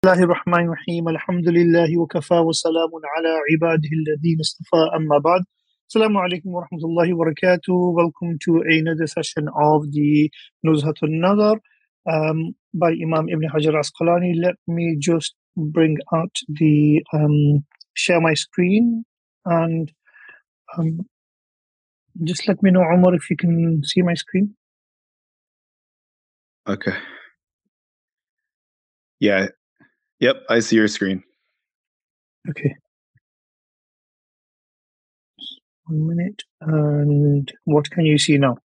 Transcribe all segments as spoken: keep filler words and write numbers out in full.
الله الرحمن الرحيم الحمد لله وكفى وسلام على عباده الذين اصطفى أما بعد. Assalamu alaikum wa rahmatullahi wa barakatuh. Welcome to another session of the Nuzhat al-Nadar um, by Imam Ibn Hajar Asqalani. Let me just bring out the um, share my screen and um, just let me know, Umar, if you can see my screen. Okay. Yeah. Yep, I see your screen. Okay. One minute. And what can you see now?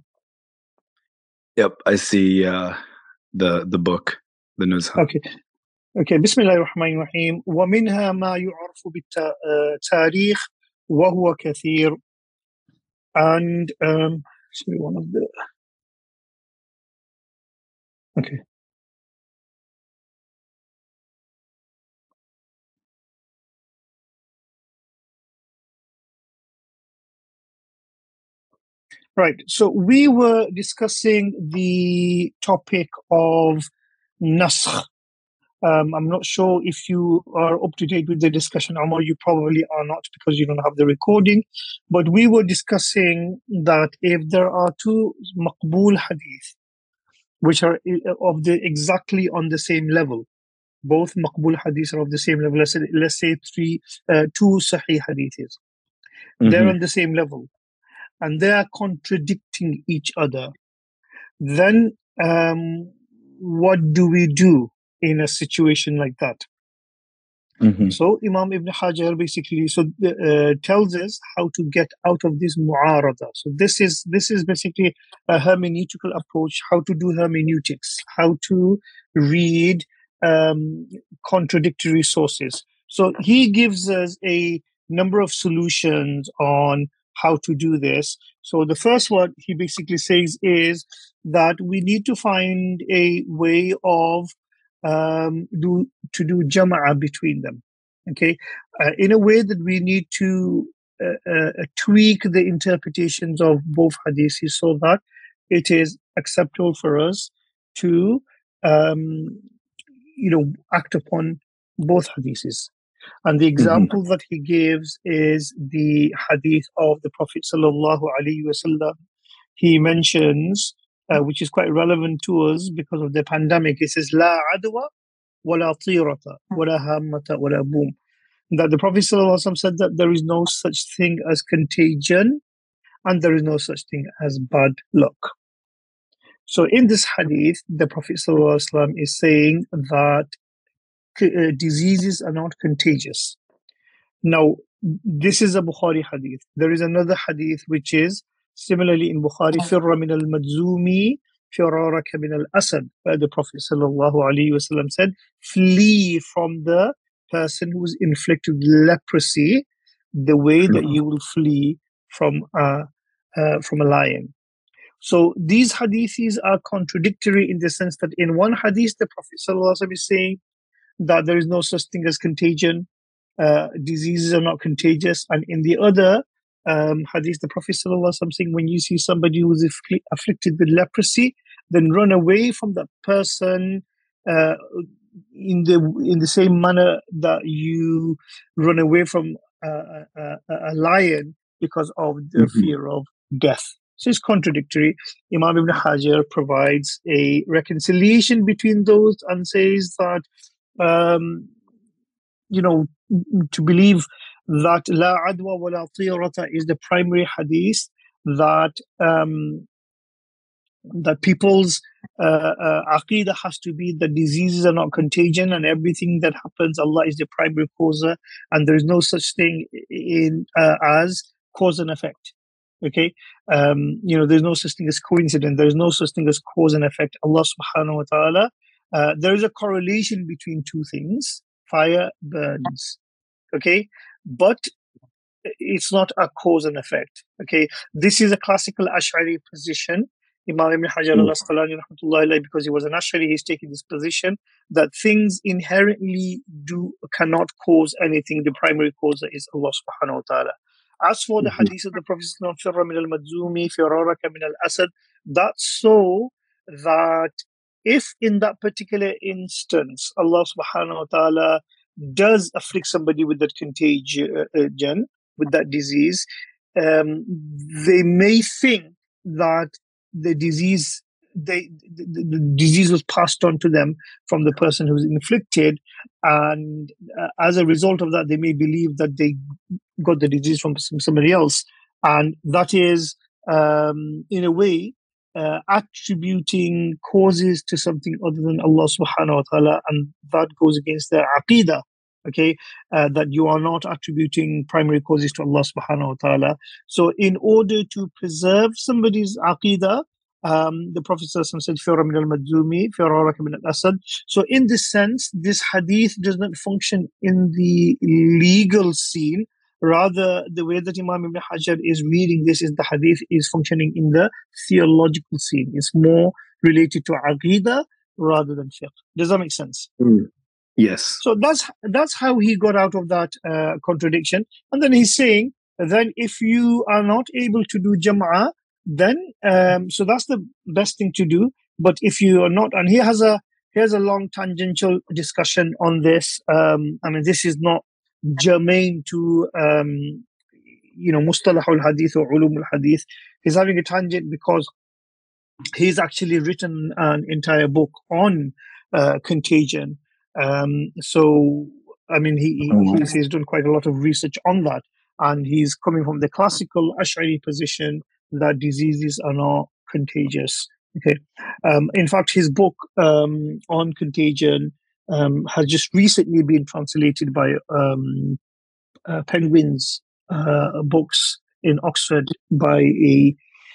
Yep, I see uh, the the book, the Nuzha. Okay. Okay. بسم الله الرحمن الرحيم. ومنها ما يعرف بالتاريخ وهو كثير. And um, sorry, one of the okay. Right. So we were discussing the topic of nasakh. Um, I'm not sure if you are up to date with the discussion, Omar. You probably are not because you don't have the recording. But we were discussing that if there are two maqbool hadith, which are of the exactly on the same level, both maqbool hadiths are of the same level. Let's say, let's say three, uh, two sahih hadiths. Mm-hmm. They're on the same level, and they are contradicting each other. Then, um, what do we do in a situation like that? Mm-hmm. So Imam Ibn Hajar basically so uh, tells us how to get out of this mu'arada. So this is this is basically a hermeneutical approach, how to do hermeneutics, how to read um, contradictory sources. So he gives us a number of solutions on how to do this. So the first one he basically says is that we need to find a way of um, do to do jama'a between them, okay, uh, in a way that we need to uh, uh, tweak the interpretations of both hadiths so that it is acceptable for us to, um, you know, act upon both hadiths. And the example mm-hmm. that he gives is the hadith of the Prophet sallallahu alaihi wasallam. He mentions, uh, which is quite relevant to us because of the pandemic. He says, "La adwa, wala tirata, wala hammata, wala boom." That the Prophet ﷺ said that there is no such thing as contagion, and there is no such thing as bad luck. So in this hadith, the Prophet ﷺ is saying that uh, diseases are not contagious. Now, this is a Bukhari hadith. There is another hadith which is similarly in Bukhari, "Firra min al-madzumi, firaraka min al-asad," where the Prophet ﷺ said, "Flee from the person who is inflicted with leprosy the way that you will flee from a, uh, from a lion." So these hadiths are contradictory in the sense that in one hadith, the Prophet ﷺ is saying that there is no such thing as contagion. Uh, diseases are not contagious. And in the other um, hadith, the Prophet ﷺ saying, when you see somebody who is affl- afflicted with leprosy, then run away from that person uh, in the in the same manner that you run away from uh, a, a lion because of the mm-hmm. fear of death. So it's contradictory. Imam Ibn Hajar provides a reconciliation between those and says that um, you know, to believe that La Adwa wa La Tirata is the primary hadith, that um, that people's uh, uh, aqidah has to be that diseases are not contagion and everything that happens, Allah is the primary causer, and there is no such thing in uh, as cause and effect. Okay, um, you know, there's no such thing as coincidence. There's no such thing as cause and effect. Allah Subhanahu wa Taala. Uh, there is a correlation between two things. Fire burns, okay, but it's not a cause and effect. Okay, this is a classical Ash'ari position. Imam Ibn Hajar al-Asqalani rahmatullahi alayhi, because he was an Ash'ari, he's taking this position that things inherently do cannot cause anything. The primary cause is Allah subhanahu wa ta'ala. As for the hadith of the Prophet "Firra min al-madzumi, firaraka min al-asad," that's so that if in that particular instance, Allah subhanahu wa ta'ala does afflict somebody with that contagion, with that disease, um, they may think that the disease, they, the, the disease was passed on to them from the person who was inflicted, and uh, as a result of that, they may believe that they got the disease from somebody else, and that is, um, in a way, uh, attributing causes to something other than Allah subhanahu wa ta'ala, and that goes against their aqidah. Okay, uh, that you are not attributing primary causes to Allah subhanahu wa ta'ala. So in order to preserve somebody's aqidah, um, the Prophet ﷺ said, Firra min al-madzumi, firaraka min al-asad. So in this sense, this hadith does not function in the legal scene. Rather, the way that Imam Ibn Hajar is reading this is the hadith is functioning in the theological scene. It's more related to aqidah rather than fiqh. Does that make sense? Mm. Yes. So that's that's how he got out of that uh, contradiction. And then he's saying, then if you are not able to do jam'ah, then um, so that's the best thing to do. But if you are not, and he has a he has a long tangential discussion on this. Um, I mean, this is not germane to um, you know mustalah al-hadith or ulum al-hadith. He's having a tangent because he's actually written an entire book on uh, contagion. Um, so, I mean, he, he he's, he's done quite a lot of research on that, and he's coming from the classical Ash'ari position that diseases are not contagious. Okay, um, in fact, his book um, on contagion um, has just recently been translated by um, uh, Penguins uh, Books in Oxford by a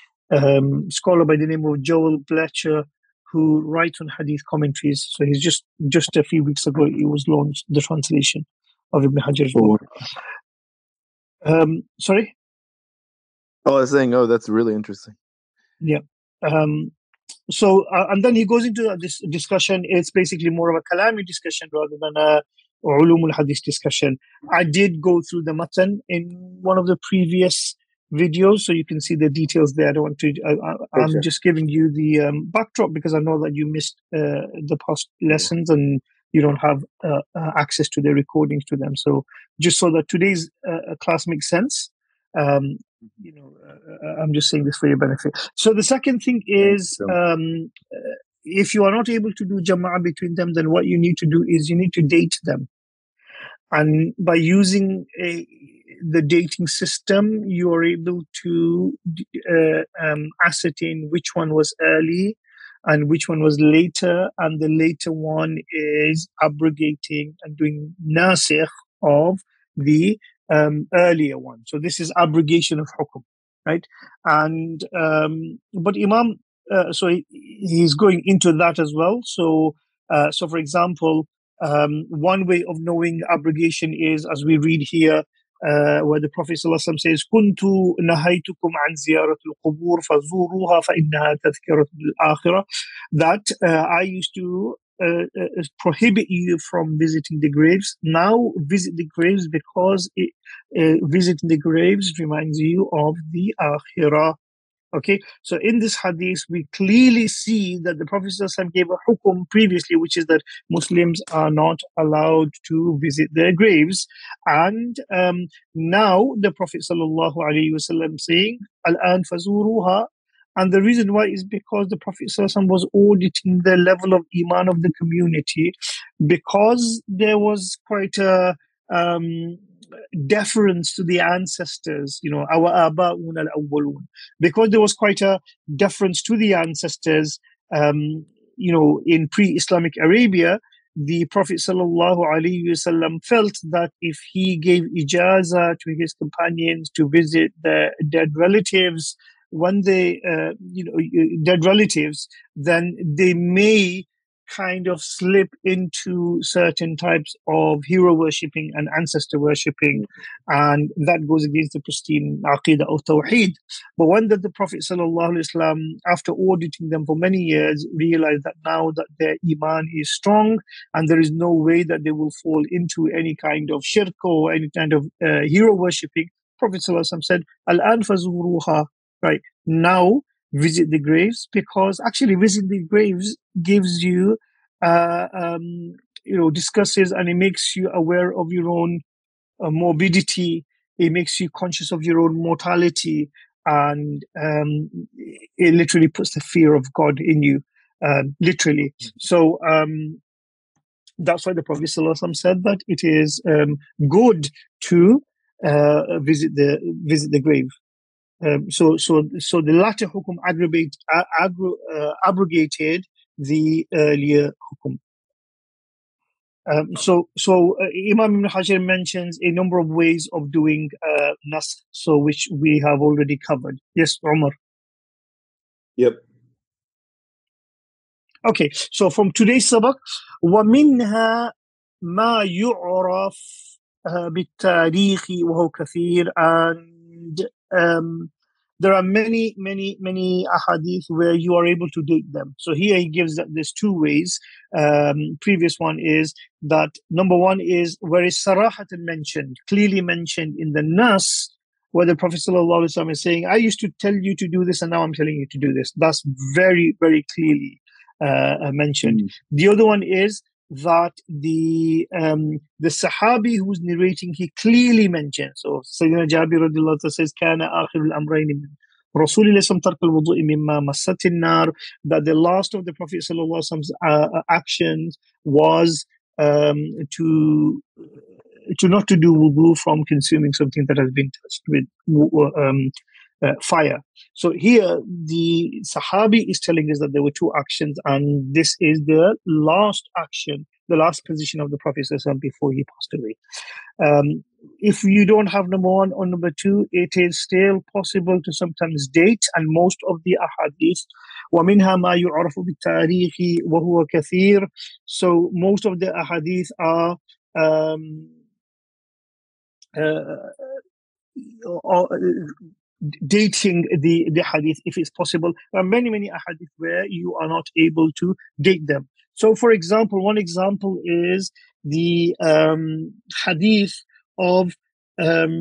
um, scholar by the name of Joel Blecher, who writes on hadith commentaries. So he's just just a few weeks ago it was launched, the translation of Ibn Hajar's book. Um, sorry? Oh, I was saying, oh, that's really interesting. Yeah. Um, so, uh, and then he goes into this discussion. It's basically more of a kalami discussion rather than a ulum al-hadith discussion. I did go through the matan in one of the previous videos, so you can see the details there. I don't want to, I, I, I'm sure. just giving you the um, backdrop because I know that you missed uh, the past lessons and you don't have uh, uh, access to the recordings to them. So just so that today's uh, class makes sense, um, you know, uh, I'm just saying this for your benefit. So the second thing is, um, uh, if you are not able to do jama'ah between them, then what you need to do is you need to date them. And by using a, the dating system, you are able to uh, um, ascertain which one was early and which one was later. And the later one is abrogating and doing nasikh of the um, earlier one. So this is abrogation of hukum, right? And um, but Imam, uh, so he, he's going into that as well. So, uh, so for example, um, one way of knowing abrogation is, as we read here, uh, where the Prophet ﷺ says, "Kuntu nahaytukum an ziyarat al-qubur fazuruha fa innaha tadhkirat al-akhirah." That uh, I used to uh, uh, prohibit you from visiting the graves. Now visit the graves because it, uh, visiting the graves reminds you of the akhirah. Okay, so in this hadith, we clearly see that the Prophet ﷺ gave a hukum previously, which is that Muslims are not allowed to visit their graves. And um, now the Prophet ﷺ saying, Al-an fazuruha. And the reason why is because the Prophet ﷺ was auditing the level of iman of the community, because there was quite a um, deference to the ancestors, you know, our aba'un al-awwalun, because there was quite a deference to the ancestors, um, you know, in pre-Islamic Arabia. The Prophet sallallahu alaihi wasallam felt that if he gave ijaza to his companions to visit the dead relatives, when they, uh, you know, dead relatives, then they may kind of slip into certain types of hero worshipping and ancestor worshipping, and that goes against the pristine aqidah of tawheed. But when the, the Prophet sallallahu alaihi wasallam, after auditing them for many years, realized that now that their iman is strong and there is no way that they will fall into any kind of shirk or any kind of uh, hero worshipping, Prophet sallallahu alaihi wasallam said, "Al-an fazuruha." Right now, visit the graves, because actually visit the graves gives you, uh, um, you know, discusses and it makes you aware of your own uh, morbidity. It makes you conscious of your own mortality, and um, it literally puts the fear of God in you, um, literally. So um, that's why the Prophet ﷺ said that it is um, good to uh, visit the visit the grave. Um, so, so, so the latter hukum aggravate, uh, aggro, uh, abrogated the earlier hukum. Um, so, so uh, Imam Ibn Hajar mentions a number of ways of doing uh, nasakh, so which we have already covered. Yes, Umar. Yep. Okay, so from today's sabak, وَمِنْهَا مَا يُعْرَفْ بِالتَّارِيخِ وَهُوَ كَثِيرٌ, and um, there are many, many, many ahadith where you are able to date them. So here he gives that there's two ways. Um, previous one is that number one is where is sarahatan mentioned, clearly mentioned in the nas, where the Prophet ﷺ is saying, I used to tell you to do this and now I'm telling you to do this. That's very, very clearly Uh, mentioned. Mm. The other one is that the um, the Sahabi who's narrating, he clearly mentions. So Sayyidina Jabir radiallahu anhu says, "Kana akhir al-amrayn min Rasulillah sallallahu tark al-wudu' mimma massat an-nar," that the last of the Prophet sallallahu alaihi wasallam's uh, actions was um, to to not to do wudu from consuming something that has been touched with um, uh, fire. So here the Sahabi is telling us that there were two actions, and this is the last action, the last position of the Prophet before he passed away. Um, if you don't have number one or number two, it is still possible to sometimes date, and most of the ahadith, وَمِنْهَا مَا يُعْرَفُ بِالتَّارِيخِ وَهُوَ كَثِيرٌ. So most of the ahadith are um, uh, uh, dating the, the hadith if it's possible. There are many, many hadith where you are not able to date them. So, for example, one example is the um, hadith of um,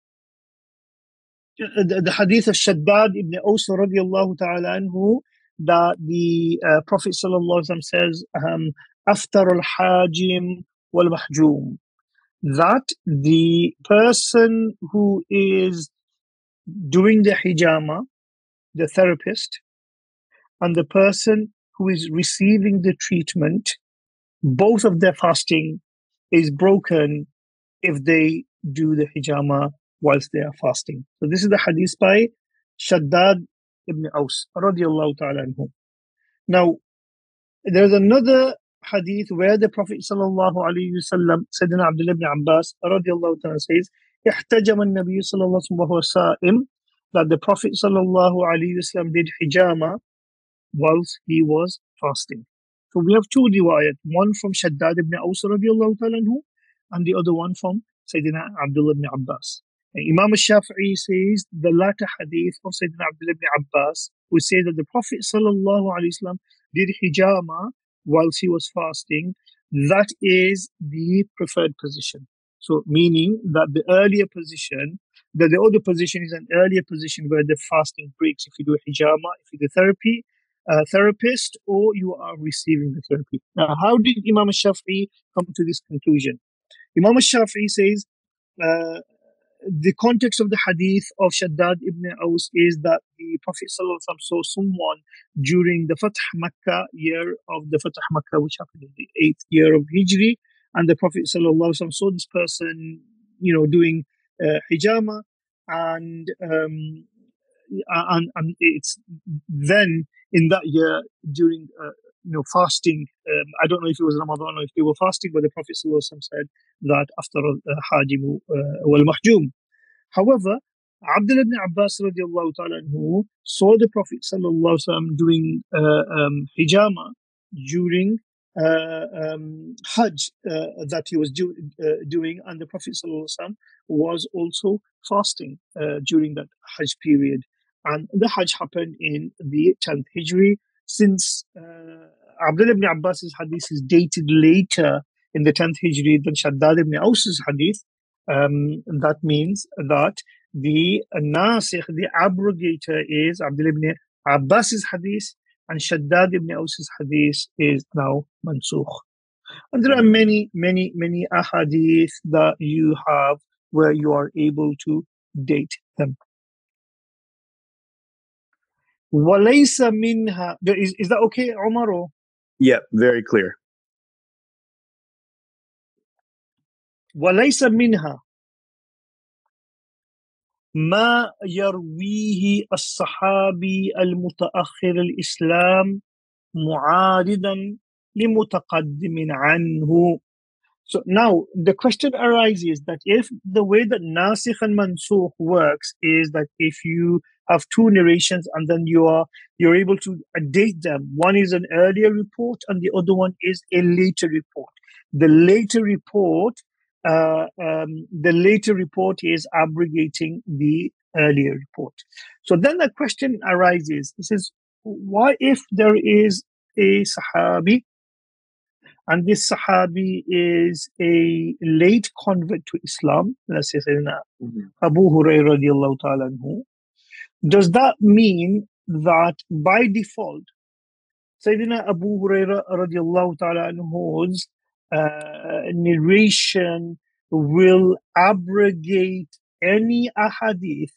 the, the hadith of Shaddad ibn Aws radiallahu ta'ala anhu, that the uh, Prophet sallallahu alaihi wasallam says, um, "Aftar al-hajim wal-mahjum," that the person who is doing the hijama, the therapist, and the person who is receiving the treatment, both of their fasting is broken if they do the hijama whilst they are fasting. So this is the hadith by Shaddad ibn Aws radiallahu ta'ala anhu. Now, there's another hadith where the Prophet sallallahu alayhi wa sallam, Sayyidina Abdullah ibn Abbas radiallahu ta'ala says, احتجم النبي صلى الله عليه وسلم وهو صائم, that the Prophet sallallahu alayhi wa sallam did hijama whilst he was fasting. So we have two riwayat, one from Shaddad ibn Aws radiallahu ta'ala anhu, and the other one from Sayyidina Abdullah ibn Abbas. And Imam al-Shafi'i says the latter hadith of Sayyidina Abdullah ibn Abbas, who says that the Prophet sallallahu alayhi wa sallam did hijama whilst he was fasting, that is the preferred position. So meaning that the earlier position, that the other position is an earlier position where the fasting breaks if you do hijama, if you do therapy, uh, therapist, or you are receiving the therapy. Now, how did Imam al-Shafi'i come to this conclusion? Imam al-Shafi'i says uh, the context of the hadith of Shaddad ibn Aws is that the Prophet ﷺ saw someone during the Fath Makkah, year of the Fath Makkah, which happened in the eighth year of Hijri, and the Prophet ﷺ saw this person, you know, doing uh, hijama, and um, and and it's then in that year during uh, you know fasting. Um, I don't know if it was Ramadan or if they were fasting, but the Prophet ﷺ said that after al-hajimu wal-mahjum. However, Abdullah ibn Abbas radiallahu ta'ala anhu saw the Prophet sallallahu alaihi wasallam doing uh, um, hijama during uh, um, Hajj uh, that he was do, uh, doing, and the Prophet sallallahu alaihi wasallam was also fasting uh, during that Hajj period. And the Hajj happened in the tenth Hijri. Since uh, Abdullah ibn Abbas's hadith is dated later in the tenth Hijri than Shaddad ibn Aws's hadith, um, that means that the nasikh, the abrogator, is Abdullah ibn Abbas's hadith and Shaddad ibn Aws's hadith is now mansukh. And there are many, many, many ahadith that you have where you are able to date them. وَلَيْسَ مِنْهَا. Is, is that okay, Umar? Yeah, very clear. وَلَيْسَ مِنْهَا ما يرويه الصحابي المتأخر الإسلام معارضا لمتقدم عنه. So now the question arises that if the way that nasikh and mansukh works is that if you have two narrations and then you are you're able to date them, one is an earlier report and the other one is a later report. The later report, uh, um, the later report is abrogating the earlier report. So then the question arises: It says, why if there is a Sahabi, and this Sahabi is a late convert to Islam, let's say mm-hmm. Abu Hurairah radiallahu ta'ala anhu, does that mean that by default, Sayyidina Abu Hurairah radiallahu ta'ala anhu's uh, narration will abrogate any ahadith,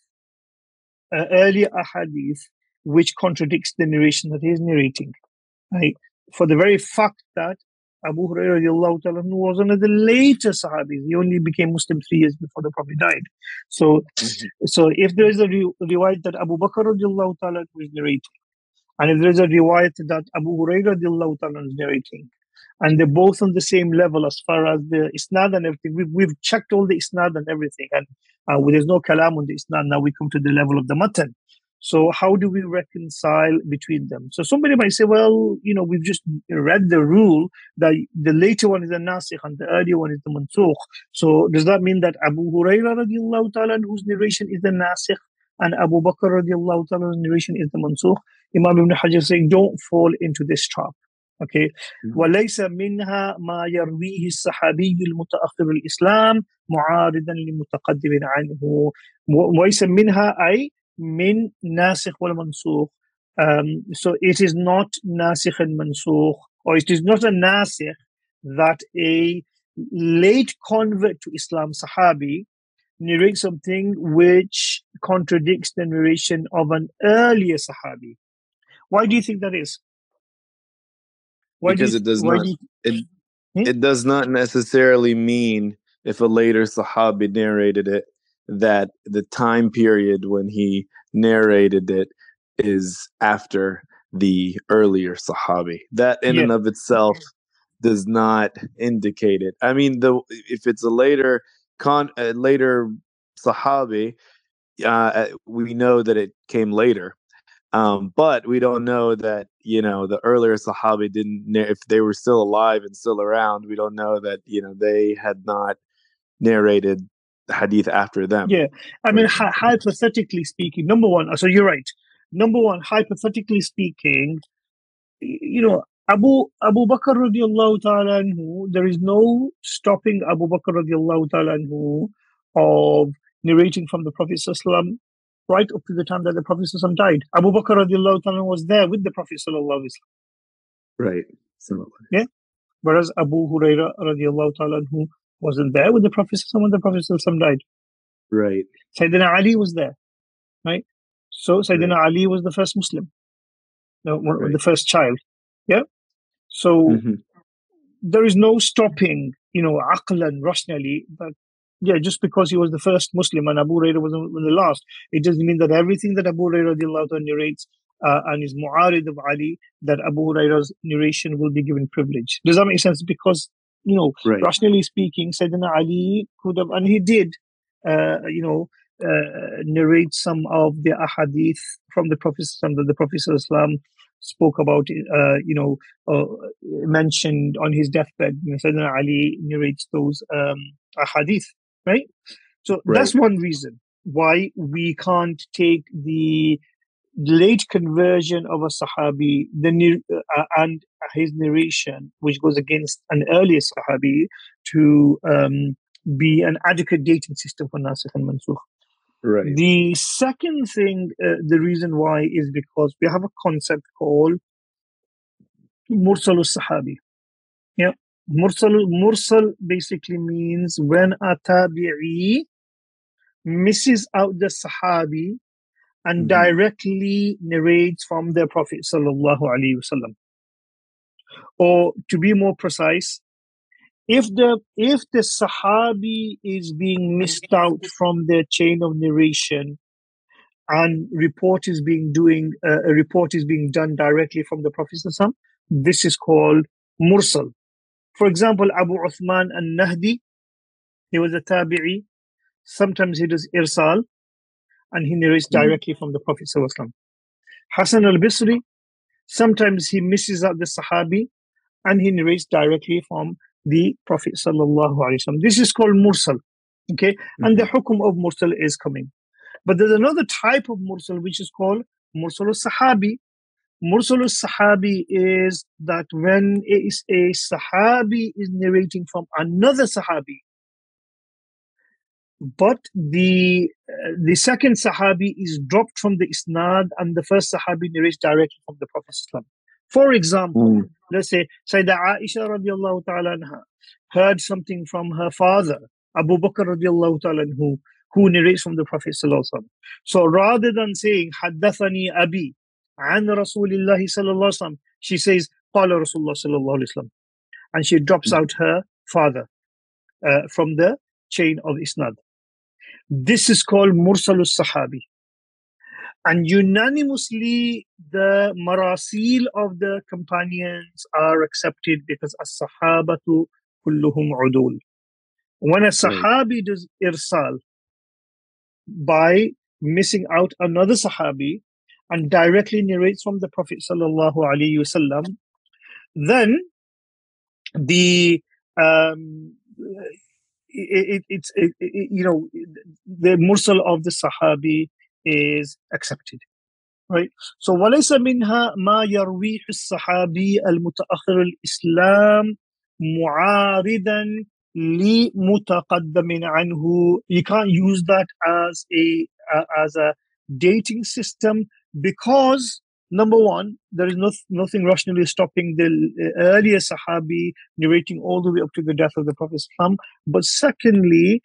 uh, earlier ahadith, which contradicts the narration that he is narrating? Right? For the very fact that Abu Hurairah radiallahu ta'ala was one of the later Sahabis. He only became Muslim three years before the Prophet died. So, mm-hmm. so if there is a re- riwayat that Abu Bakr radiallahu ta'ala is narrating, and if there is a riwayat that Abu Hurairah radiallahu ta'ala is narrating, and they're both on the same level as far as the isnad and everything, we've, we've checked all the isnad and everything, and uh, there's no kalam on the isnad. Now we come to the level of the matan. So how do we reconcile between them? So somebody might say, well, you know, we've just read the rule that the later one is the nasikh and the earlier one is the mansukh. So does that mean that Abu Hurairah radiallahu ta'ala whose narration is the nasikh and Abu Bakr radiallahu ta'ala's narration is the mansukh? Imam Ibn Hajar is saying, don't fall into this trap. Okay. وَلَيْسَ مِنْهَا مَا يَرْوِيهِ الصَّحَابِيُّ الْمُتَأَخِّرُ الْإِسْلَامِ مُعَارِضًا لِمُتَقَدِّمٍ عَنْهُ وَلَيْسَ مِنْهَا أي min nasikh wal mansukh. Um, so it is not nasikh and mansukh, or it is not a nasikh that a late convert to Islam Sahabi narrates something which contradicts the narration of an earlier Sahabi. Why do you think that is? Why because do you, it does not. Do you, it, hmm? it does not necessarily mean if a later Sahabi narrated it that the time period when he narrated it is after the earlier Sahabi. That in yeah. and of itself does not indicate it. I mean, the if it's a later con a later Sahabi, uh, we know that it came later. Um, but we don't know that, you know, the earlier Sahabi didn't, if they were still alive and still around, we don't know that, you know, they had not narrated the hadith after them. Yeah. I mean, hi- hypothetically speaking, number one, so you're right. Number one, hypothetically speaking, you know, Abu Abu Bakr radiallahu ta'ala anhu, there is no stopping Abu Bakr radiallahu ta'ala anhu of narrating from the Prophet sallallahu right up to the time that the Prophet sallallahu died. Abu Bakr radiallahu ta'ala was there with the Prophet sallallahu. Right. Similar. Yeah. Whereas Abu Hurairah radiallahu ta'ala anhu wasn't there with the Prophet when the Prophet died. Right. Sayyidina Ali was there. Right. So Sayyidina right. Ali was the first Muslim. No, right. the first child. Yeah. So mm-hmm. there is no stopping, you know, aqlan, rationally, but yeah, just because he was the first Muslim and Abu Hurairah was the last, it doesn't mean that everything that Abu Hurairah narrates uh, and is mu'arid of Ali, that Abu Hurairah's narration will be given privilege. Does that make sense? Because, you know, right. rationally speaking, Sayyidina Ali could have, and he did, uh, you know, uh, narrate some of the ahadith from the Prophet, that the Prophet ﷺ spoke about, uh, you know, uh, mentioned on his deathbed. You know, Sayyidina Ali narrates those um, ahadith, right? So right. that's one reason why we can't take the late conversion of a Sahabi the uh, and his narration, which goes against an earlier Sahabi, to um, be an adequate dating system for Nasikh and Mansukh. Right. The second thing, uh, the reason why is because we have a concept called Mursal al-Sahabi. Yeah. Mursal, Mursal basically means when a tabi'i misses out the Sahabi and mm-hmm. directly narrates from the Prophet sallallahu alaihi wasallam. Or to be more precise, if the if the Sahabi is being missed out from the chain of narration and report is being doing uh, a report is being done directly from the Prophet sallallahu alaihi wasallam, this is called Mursal. For example, Abu Uthman al-Nahdi, he was a tabi'i. Sometimes he does irsal, and he narrates directly from the Prophet sallallahu alaihi wasallam. Hassan al-Bisri, sometimes he misses out the Sahabi, and he narrates directly from the Prophet sallallahu alaihi wasallam. This is called Mursal, okay? Mm-hmm. And the hukum of Mursal is coming. But there's another type of Mursal which is called Mursal al-Sahabi. Mursal al-Sahabi is that when a, a Sahabi is narrating from another Sahabi, but the uh, the second Sahabi is dropped from the Isnad and the first Sahabi narrates directly from the Prophet. For example, mm. let's say Sayyidah Aisha radiallahu ta'ala anha heard something from her father, Abu Bakr radiallahu ta'ala anhu, who narrates from the Prophet. So rather than saying, Haddathani Abi, an Rasulillahi sallallahu alaihi wasallam, she says Qala Rasulullah sallallahu alaihi wasallam, and she drops out her father uh, from the chain of Isnad. This is called Mursal al-Sahabi, and unanimously the marasil of the companions are accepted because as-sahabatu kulluhum udul. When a Sahabi does irsal by missing out another Sahabi and directly narrates from the Prophet sallallahu alaihi wasallam, then the um, it, it, it's it, it, you know the mursal of the Sahabi is accepted, right? So وَلَيْسَ مِنْهَا مَا يَرْوِيهُ الصَّحَابِي الْمُتَأَخِّرُ الْإِسْلَامِ مُعَارِضًا لِمُتَقَدَّمٍ عَنْهُ. You can't use that as a uh, as a dating system because, number one, there is no, nothing rationally stopping the earlier Sahabi narrating all the way up to the death of the Prophet. But secondly,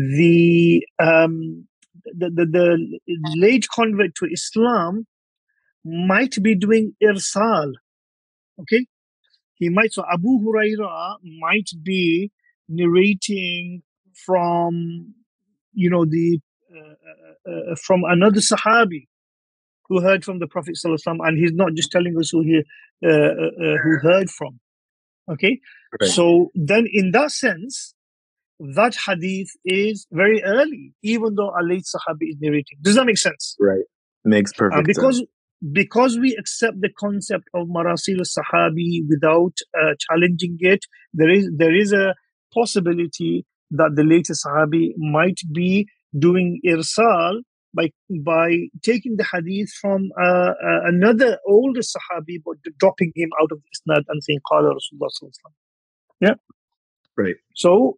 the um, the, the, the late convert to Islam might be doing irsal. Okay, he might. So Abu Huraira might be narrating from, you know, the uh, uh, from another Sahabi who heard from the Prophet sallallahu alaihi wasallam, and he's not just telling us who he uh, uh, who heard from. Okay, right. So then in that sense, that hadith is very early, even though a late Sahabi is narrating. Does that make sense? Right, makes perfect uh, because, sense. Because we accept the concept of Marasil al-Sahabi without uh, challenging it, there is there is a possibility that the later Sahabi might be doing irsal by by taking the hadith from uh, uh, another older Sahabi, but dropping him out of the Isnad and saying Qala Rasulullah sallallahu alaihi wasallam. Yeah, right. So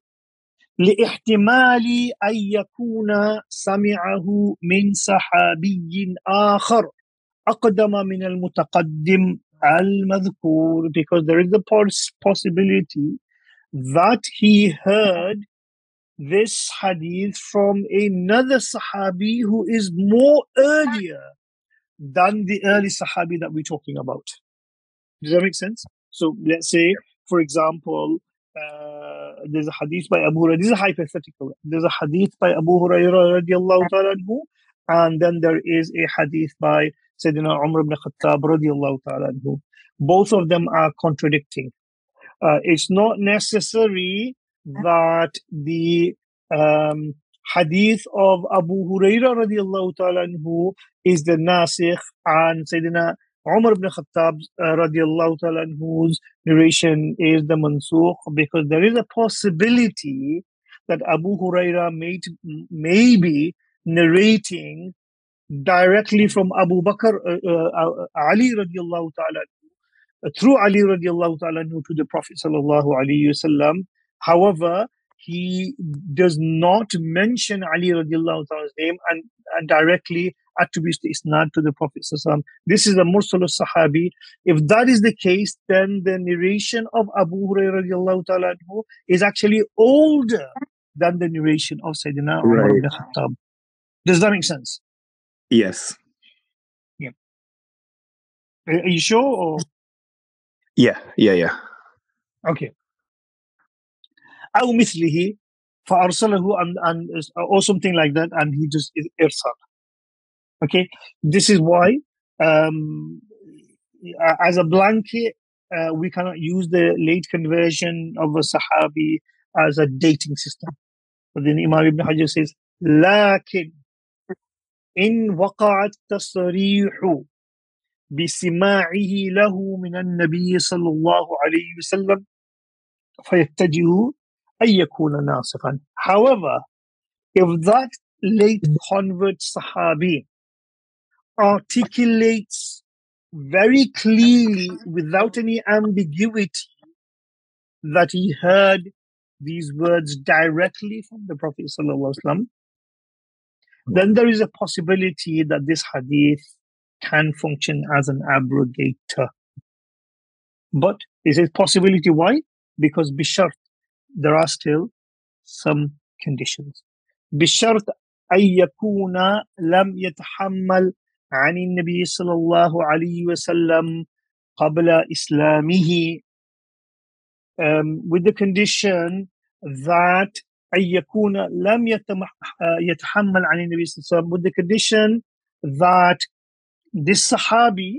لِإِحْتِمَالِ أَن يَكُونَ سَمِعَهُ مِنْ صَحَابِيٍّ آخَرٍ أَقْدَمَ مِنَ الْمُتَقَدِّمِ الْمَذْكُورِ, because there is a poss- possibility that he heard this hadith from another Sahabi who is more earlier than the early Sahabi that we're talking about. Does that make sense? So let's say, for example, uh, there's a hadith by Abu Hurairah. This is a hypothetical. There's a hadith by Abu Hurairah radiallahu ta'ala anhu, and then there is a hadith by Sayyidina Umar ibn Khattab radiallahu ta'ala anhu. Both of them are contradicting. Uh, it's not necessary that the um, hadith of Abu Hurairah radiallahu ta'ala anhu is the nasikh, and Sayyidina Umar ibn Khattab uh, radiallahu ta'ala anhu's narration is the mansukh, because there is a possibility that Abu Hurairah may, may be narrating directly from Abu Bakr, uh, uh, Ali radiallahu ta'ala anhu, through Ali radiallahu ta'ala anhu to the Prophet sallallahu alayhi wasallam. However, he does not mention Ali radiallahu ta'ala's name and, and directly attributes the isnad to the Prophet sallallahu alaihi wasallam. This is the mursal sahabi. If that is the case, then the narration of Abu Hurairah radiallahu ta'ala anhu is actually older than the narration of Sayyidina Umar Right. ibn Khattab. Does that make sense? Yes. Yeah. Are you sure? Or? Yeah, yeah, yeah. Okay. أو مثله فأرسله and, and or something like that, and he just irsal. Okay, this is why um, as a blanket uh, we cannot use the late conversion of a Sahabi as a dating system. But then Imam Ibn Hajar says, لكن إن وقع التصريح بسماعه له من النبي صلى الله عليه وسلم فيتجه أن يكون ناسخا. However, if that late convert Sahabi articulates very clearly without any ambiguity that he heard these words directly from the Prophet ﷺ, then there is a possibility that this hadith can function as an abrogator. But is it possibility? Why? Because bishart, there are still some conditions. بشرط أن يكون لم يتحمل عن النبي صلى الله عليه وسلم قبل إسلامه, um, with the condition that أن يكون لم يتحمل عن النبي صلى الله عليه وسلم, with the condition that this Sahabi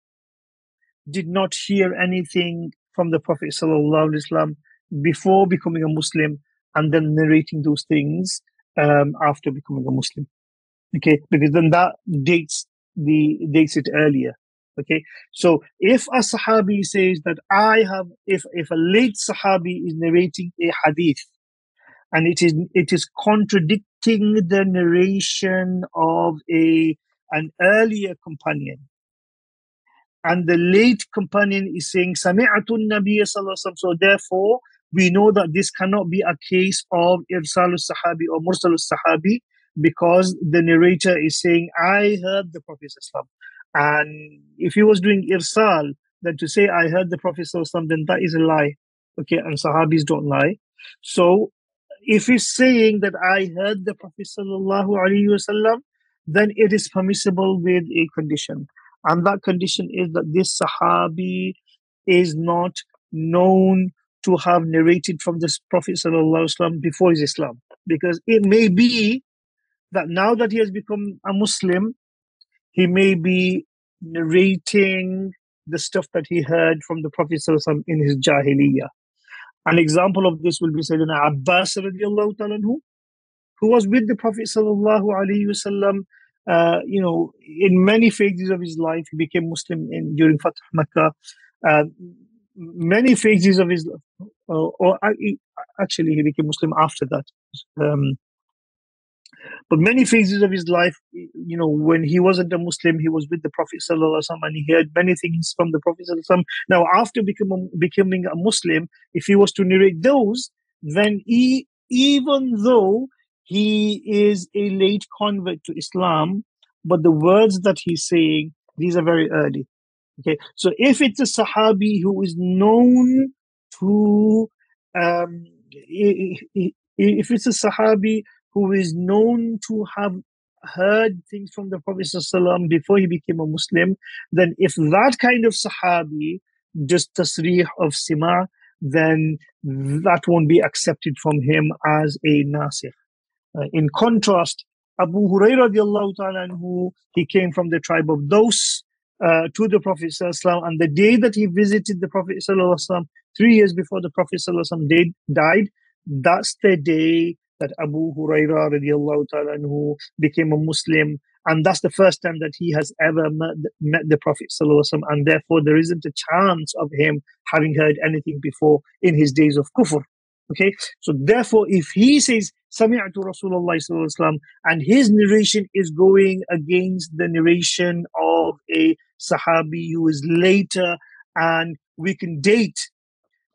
did not hear anything from the Prophet sallallahu alaihi wasallam before becoming a Muslim and then narrating those things um, after becoming a Muslim. Okay, because then that dates the dates it earlier. Okay, so if a Sahabi says that I have, if if a late Sahabi is narrating a hadith and it is it is contradicting the narration of a an earlier companion, and the late companion is saying Sami'atu Nabiy sallallahu alaihi wasallam, so therefore we know that this cannot be a case of Irsal Sahabi or Mursal Sahabi, because the narrator is saying, I heard the Prophet ﷺ. And if he was doing Irsal, then to say, I heard the Prophet ﷺ, then that is a lie. Okay, and Sahabis don't lie. So if he's saying that I heard the Prophet ﷺ, then it is permissible with a condition. And that condition is that this Sahabi is not known to have narrated from the Prophet ﷺ before his Islam. Because it may be that now that he has become a Muslim, he may be narrating the stuff that he heard from the Prophet ﷺ in his Jahiliyyah. An example of this will be Sayyidina Abbas radiallahu ta'ala anhu, who was with the Prophet sallallahu alaihi wasallam, uh, you know, in many phases of his life. He became Muslim in during Fath Makkah. Uh, many phases of his life, uh, or uh, actually he became Muslim after that. Um, But many phases of his life, you know, when he wasn't a Muslim, he was with the Prophet sallallahu alaihi wasallam and he heard many things from the Prophet sallallahu alaihi wasallam. Now, after becoming, becoming a Muslim, if he was to narrate those, then he, even though he is a late convert to Islam, but the words that he's saying, these are very early. Okay, so if it's a Sahabi who is known to, um, if it's a Sahabi who is known to have heard things from the Prophet ﷺ before he became a Muslim, then if that kind of Sahabi does tasrih of sima, then that won't be accepted from him as a nasikh. Uh, in contrast, Abu Hurairah radiallahu ta'ala anhu, he came from the tribe of Daws uh, to the Prophet ﷺ, and the day that he visited the Prophet ﷺ, three years before the Prophet ﷺ died, that's the day that Abu Hurairah radiallahu ta'ala anhu became a Muslim, and that's the first time that he has ever met, met the Prophet sallallahu alaihi wasallam, and therefore there isn't a chance of him having heard anything before in his days of kufr. Okay, so therefore if he says Sami'tu Rasulullah sallallahu alaihi wasallam and his narration is going against the narration of a Sahabi who is later, and we can date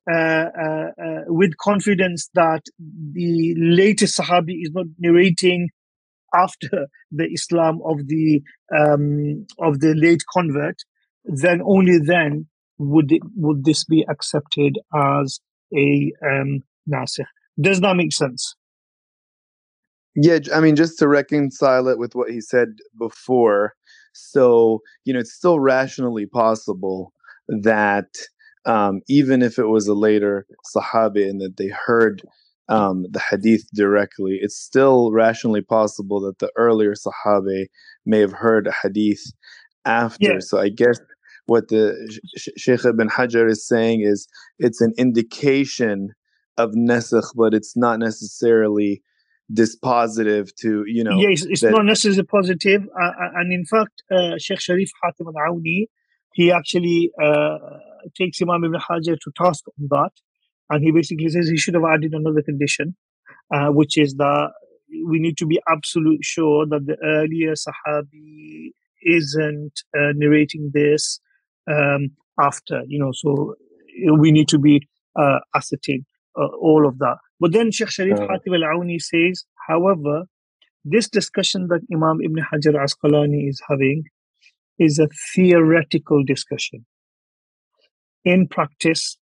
uh, uh, uh, with confidence that the latest Sahabi is not narrating after the Islam of the um, of the late convert, then only then would it, would this be accepted as a um, nasikh. Does that make sense? Yeah, I mean, just to reconcile it with what he said before. So, you know, it's still rationally possible that um, even if it was a later Sahabi and that they heard um, the hadith directly, it's still rationally possible that the earlier Sahabi may have heard a hadith after. Yeah. So I guess what the Sh- Shaykh Ibn Hajar is saying is it's an indication of nasakh, but it's not necessarily dispositive to, you know. Yes, it's that, not necessarily positive. Uh, and in fact, uh, Sheikh Sharif Hatim al-Auni, he actually uh, takes Imam Ibn Hajar to task on that. And he basically says he should have added another condition, uh, which is that we need to be absolute sure that the earlier Sahabi isn't uh, narrating this um, after, you know, so we need to be uh, ascertain uh, all of that. But then Sheikh Sharif uh, Hatim al-Auni says, however, this discussion that Imam Ibn Hajar Asqalani is having is a theoretical discussion. In practice,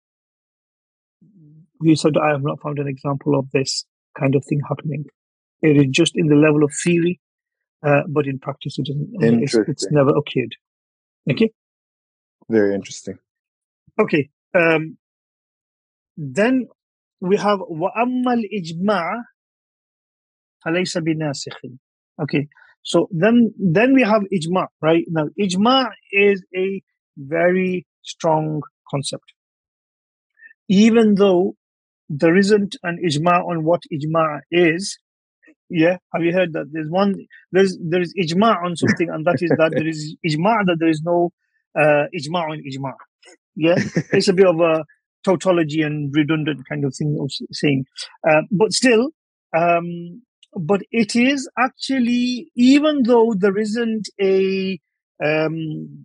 he said, I have not found an example of this kind of thing happening. It is just in the level of theory, uh, but in practice, it isn't, it's, it's never occurred. Okay? Very interesting. Okay. Um, then we have وَأَمَّا الْإِجْمَاعَ فَلَيْسَ بِنَاسِخٍ. Okay. So then, then we have ijma, right? Now, ijma is a very strong concept. Even though there isn't an ijma on what ijma is, yeah, have you heard that? There's one, there's there is ijma on something, and that is that there is ijma that there is no uh, ijma on ijma. Yeah, it's a bit of a tautology and redundant kind of thing of saying, uh, but still. Um, But it is actually, even though there isn't a um,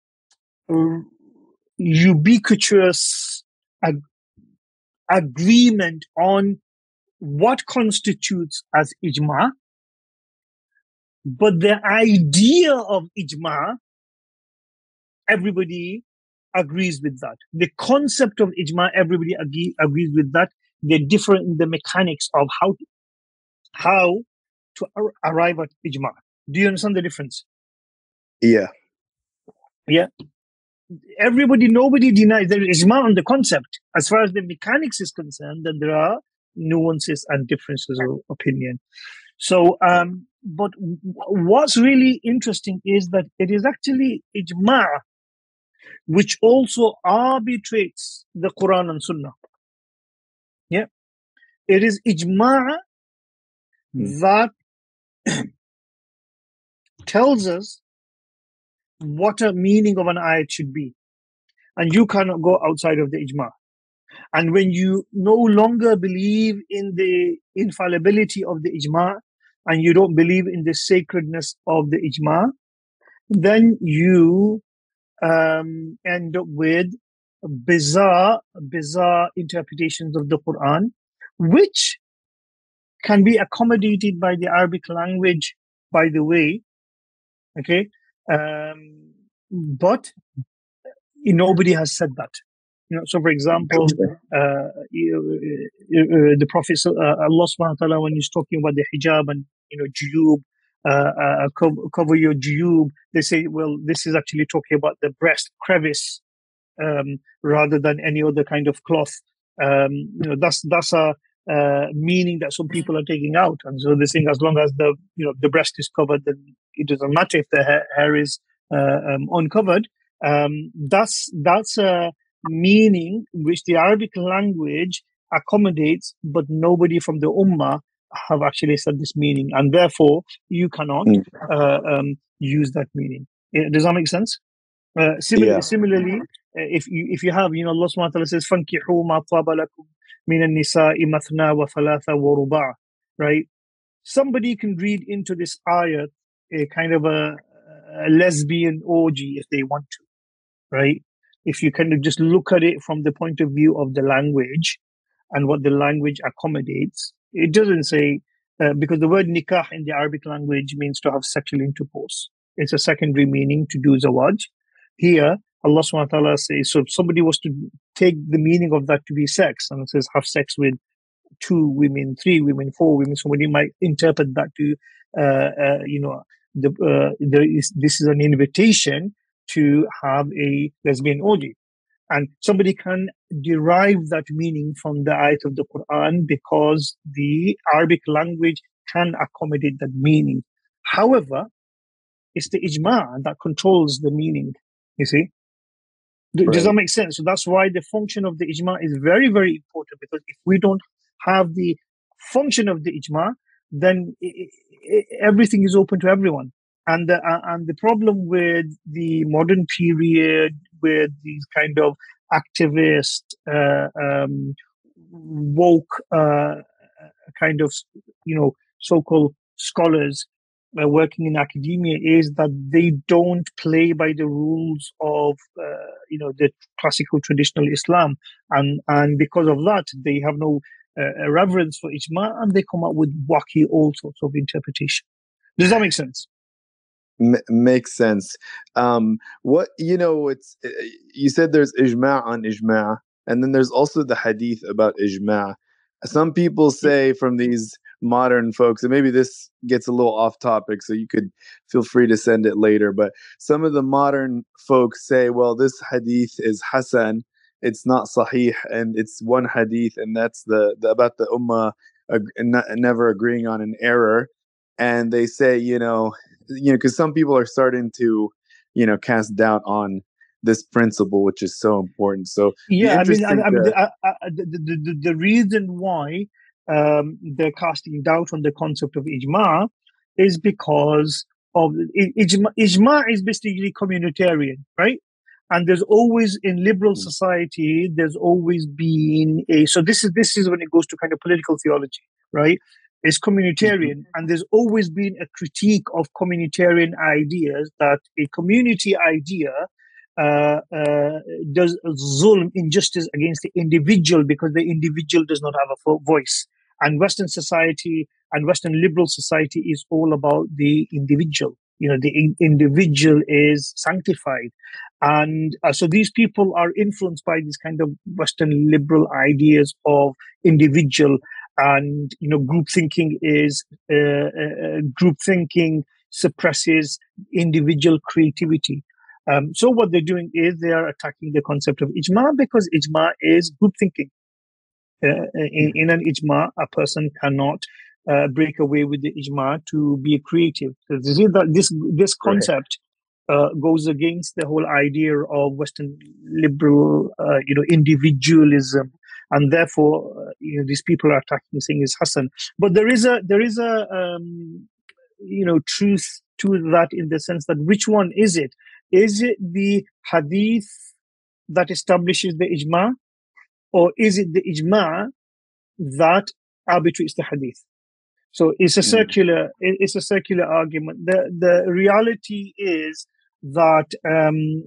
ubiquitous ag- agreement on what constitutes as ijma, but the idea of ijma, everybody agrees with that. The concept of ijma, everybody agree, agrees with that. They're different in the mechanics of how to, how to ar- arrive at ijma. Do you understand the difference? Yeah. Yeah. Everybody, nobody denies there is ijma on the concept. As far as the mechanics is concerned, then there are nuances and differences of opinion. So, um, but what's really interesting is that it is actually ijma which also arbitrates the Quran and Sunnah. Yeah. It is ijma hmm. that tells us what a meaning of an ayat should be. And you cannot go outside of the ijma. And when you no longer believe in the infallibility of the ijma, and you don't believe in the sacredness of the ijma, then you um, end up with bizarre, bizarre interpretations of the Quran, which can be accommodated by the Arabic language, by the way. Okay, um, but nobody has said that. You know, so for example, uh, you, uh, the Prophet, uh, Allah subhanahu wa ta'ala, when he's talking about the hijab and, you know, juyub, uh, uh, cover, cover your juyub, they say, well, this is actually talking about the breast crevice um, rather than any other kind of cloth. Um, you know, that's that's a uh, meaning that some people are taking out. And so they're saying as long as the, you know, the breast is covered, then it doesn't matter if the hair, hair is uh, um, uncovered. Um, that's that's a meaning which the Arabic language accommodates, but nobody from the Ummah have actually said this meaning, and therefore you cannot uh, um, use that meaning. Does that make sense? Uh, similarly, yeah. similarly, if you if you have, you know, Allah subhanahu wa ta'ala says, "Fankihu ma taba lakum min an-nisa'i mathna wa thalatha wa ruba'." Right? Somebody can read into this ayat a kind of a, a lesbian orgy if they want to. Right? if you kind of just look at it from the point of view of the language and what the language accommodates, it doesn't say, uh, because the word nikah in the Arabic language means to have sexual intercourse. It's a secondary meaning to do zawaj. Here, Allah subhanahu wa ta'ala says, so if somebody was to take the meaning of that to be sex, and it says have sex with two women, three women, four women, somebody might interpret that to, uh, uh, you know, the, uh, there is, this is an invitation to have a lesbian orgy. And somebody can derive that meaning from the ayat of the Quran because the Arabic language can accommodate that meaning. However, it's the ijma' that controls the meaning, you see. Right. Does that make sense? So that's why the function of the ijma' is very, very important, because if we don't have the function of the ijma', then it, it, everything is open to everyone. And the, uh, and the problem with the modern period, with these kind of activist, uh, um, woke uh, kind of, you know, so-called scholars uh, working in academia, is that they don't play by the rules of, uh, you know, the classical traditional Islam. And, and because of that, they have no uh, reverence for ijma, and they come up with wacky all sorts of interpretation. Does that make sense? M- makes sense. Um, what, you know, it's, you said there's ijma' on ijma', and then there's also the hadith about ijma'. Some people say from these modern folks, and maybe this gets a little off topic, so you could feel free to send it later, but some of the modern folks say, well, this hadith is hasan, it's not sahih, and it's one hadith, and that's the, the about the ummah uh, n- never agreeing on an error. And they say, you know, you know, because some people are starting to, you know, cast doubt on this principle, which is so important. So yeah, I mean, I, I mean, the, I, I, the, the the reason why um, they're casting doubt on the concept of ijma is because of ijma. Ijma is basically communitarian, right? And there's always, in liberal society, there's always been a. So this is this is when it goes to kind of political theology, right? Is communitarian, and there's always been a critique of communitarian ideas, that a community idea uh, uh, does zulm, injustice against the individual, because the individual does not have a voice. And Western society and Western liberal society is all about the individual. You know, the in- individual is sanctified. And uh, so these people are influenced by these kind of Western liberal ideas of individual. And, you know, group thinking is, uh, uh, group thinking suppresses individual creativity. Um, so what they're doing is they are attacking the concept of ijma, because ijma is group thinking. Uh, in, in an ijma, a person cannot uh, break away with the ijma to be creative. So this, is that this, this concept uh, goes against the whole idea of Western liberal, uh, you know, individualism. And therefore, uh, you know, these people are attacking, saying it's Hassan. But there is a there is a um, you know truth to that, in the sense that which one is it? Is it the hadith that establishes the ijma, or is it the ijma that arbitrates the hadith? So it's a circular it's a circular argument. The the reality is that um,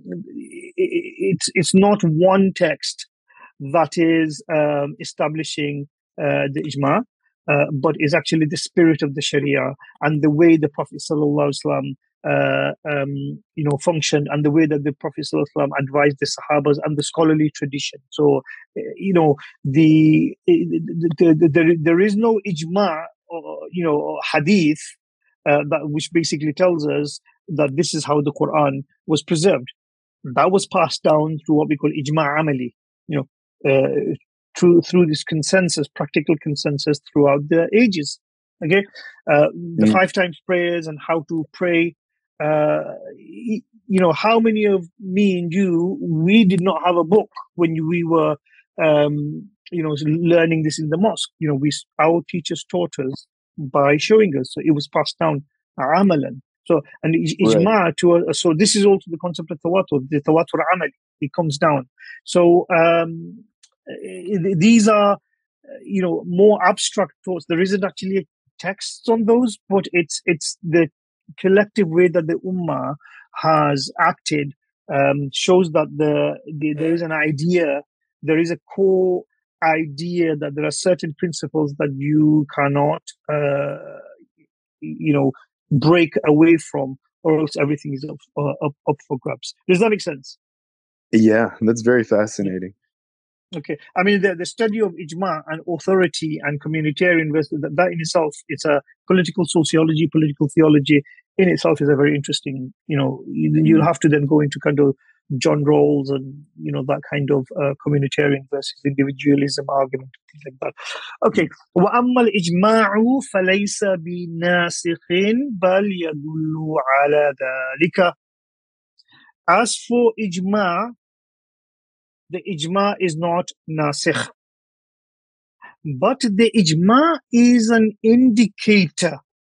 it's it's not one text that is um, establishing uh, the ijma, uh, but is actually the spirit of the Sharia and the way the Prophet sallallahu alaihi wasallam uh, um, you know, functioned, and the way that the Prophet sallallahu alaihi wasallam advised the Sahabas, and the scholarly tradition. So, you know, the, the, the, the, the there is no ijma, or, you know, or hadith uh, that which basically tells us that this is how the Quran was preserved. That was passed down through what we call ijma' amali, you know. Uh, through through this consensus, practical consensus throughout the ages. Okay, uh, the mm. five times prayers and how to pray. Uh, you know, how many of me and you, we did not have a book when we were, um, you know, learning this in the mosque. You know, we our teachers taught us by showing us, so it was passed down amalan. So, and ijma right. to a, so this is also the concept of tawatur, the tawatur amali. It comes down. So um, these are, you know, more abstract thoughts. There isn't actually a text on those, but it's it's the collective way that the ummah has acted um, shows that the, the there is an idea, there is a core idea that there are certain principles that you cannot, uh, you know, break away from, or else everything is up, uh, up, up for grabs. Does that make sense? Yeah, that's very fascinating. Okay, I mean the, the study of ijma and authority and communitarian that, that in itself, it's a political sociology, political theology in itself is a very interesting. You know, you, you'll have to then go into kind of John Rawls and you know that kind of uh, communitarian versus individualism argument, things like that. Okay, وأما الإجماع فليس بناسخ بل يدل على ذلك. As for ijma, the ijma is not nasikh, but the ijma is an indicator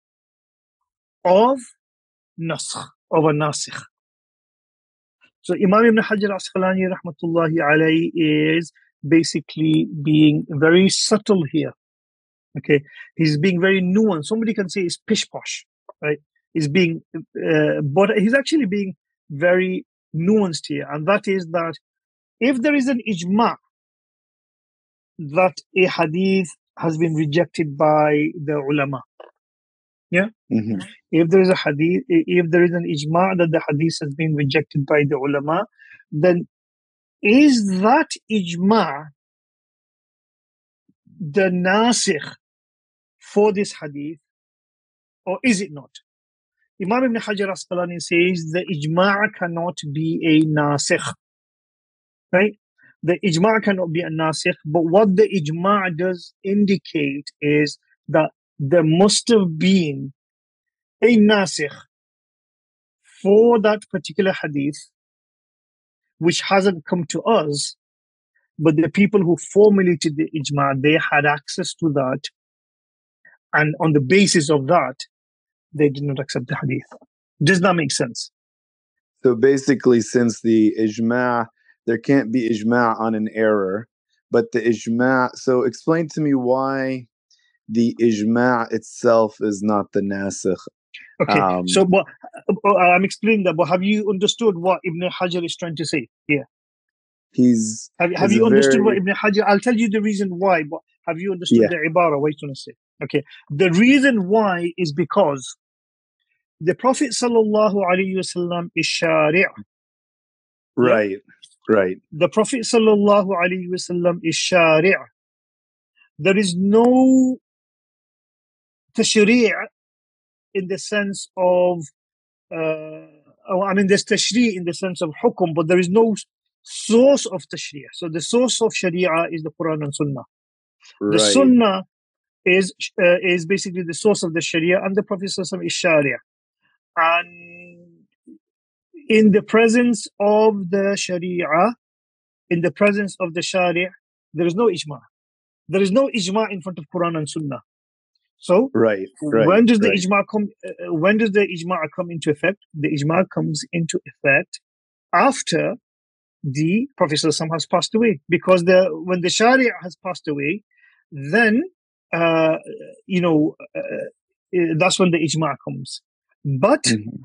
of nasikh, of a nasikh. So Imam Ibn Hajar al-Asqalani rahmatullahi alayhi is basically being very subtle here. Okay, he's being very nuanced. Somebody can say it's pish posh, right? He's being, uh, but he's actually being very nuanced here, and that is that if there is an ijma that a hadith has been rejected by the ulama, yeah? Mm-hmm. If there is a hadith, if there is an ijma that the hadith has been rejected by the ulama, then is that ijma the nasikh for this hadith, or is it not? Imam Ibn Hajar Asqalani says the ijma cannot be a nasikh, right? The ijma cannot be a nasikh, but what the ijma does indicate is that there must have been a nasikh for that particular hadith, which hasn't come to us, but the people who formulated the ijma, they had access to that, and on the basis of that, they did not accept the hadith. Does that make sense? So basically, since the ijma, there can't be ijma on an error, but the ijma, so explain to me why the ijma itself is not the nasikh. Okay, um, so but, uh, I'm explaining that, but have you understood what Ibn Hajar is trying to say here? He's Have, have you understood very... what Ibn Hajar, I'll tell you the reason why, but have you understood yeah. the ibara, what he's trying to say? Okay, the reason why is because the Prophet sallallahu alaihi wasallam is shari'. Right, yeah? right. The Prophet sallallahu alaihi wasallam is shari'. There is no tashri' in the sense of, uh, I mean, there's tashri' in the sense of hukum, but there is no source of tashri'. So the source of sharia is the Quran and Sunnah. Right. The Sunnah is uh, is basically the source of the sharia, and the Prophet sallallahu alaihi wasallam is sharia. And in the presence of the sharia, in the presence of the sharia, there is no ijma. There is no ijma in front of Quran and Sunnah. So, right, right, when does the right. ijma come? Uh, when does the ijma come into effect? The ijma comes into effect after the Prophet ﷺ has passed away, because the when the Sharia has passed away, then uh, you know uh, that's when the ijma comes. But mm-hmm.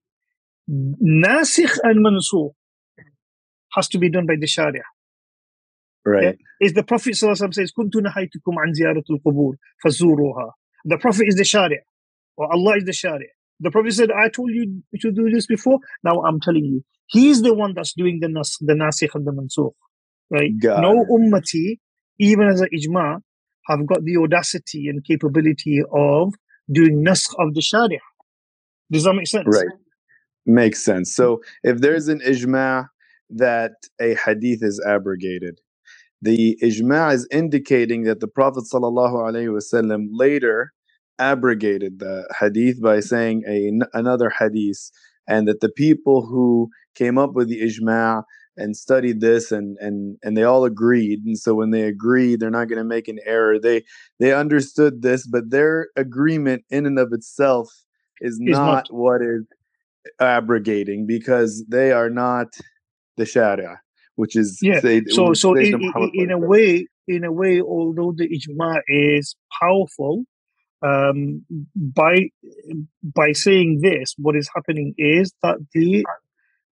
nasikh and mansukh has to be done by the Sharia. Right. Yeah? Is the Prophet ﷺ says, "Kuntu nahaytukum an ziyaratul qubur fazuruha." The Prophet is the Sharia, or Allah is the Sharia. The Prophet said, "I told you to do this before. Now I'm telling you." He's the one that's doing the nas, the nasikh and the mansukh. Right? God. No ummati, even as an ijma, have got the audacity and capability of doing naskh of the Sharia. Does that make sense? Right. Makes sense. So if there's an ijma that a hadith is abrogated, the ijma is indicating that the Prophet sallallahu alaihi wasallam later abrogated the hadith by saying a, another hadith, and that the people who came up with the ijma and studied this and and and they all agreed, and so when they agreed, they're not going to make an error. They they understood this, but their agreement in and of itself is not, not what is abrogating, because they are not the Sharia, which is yeah. Say, so so in, in, in a way, in a way, although the ijma is powerful, um, by by saying this, what is happening is that the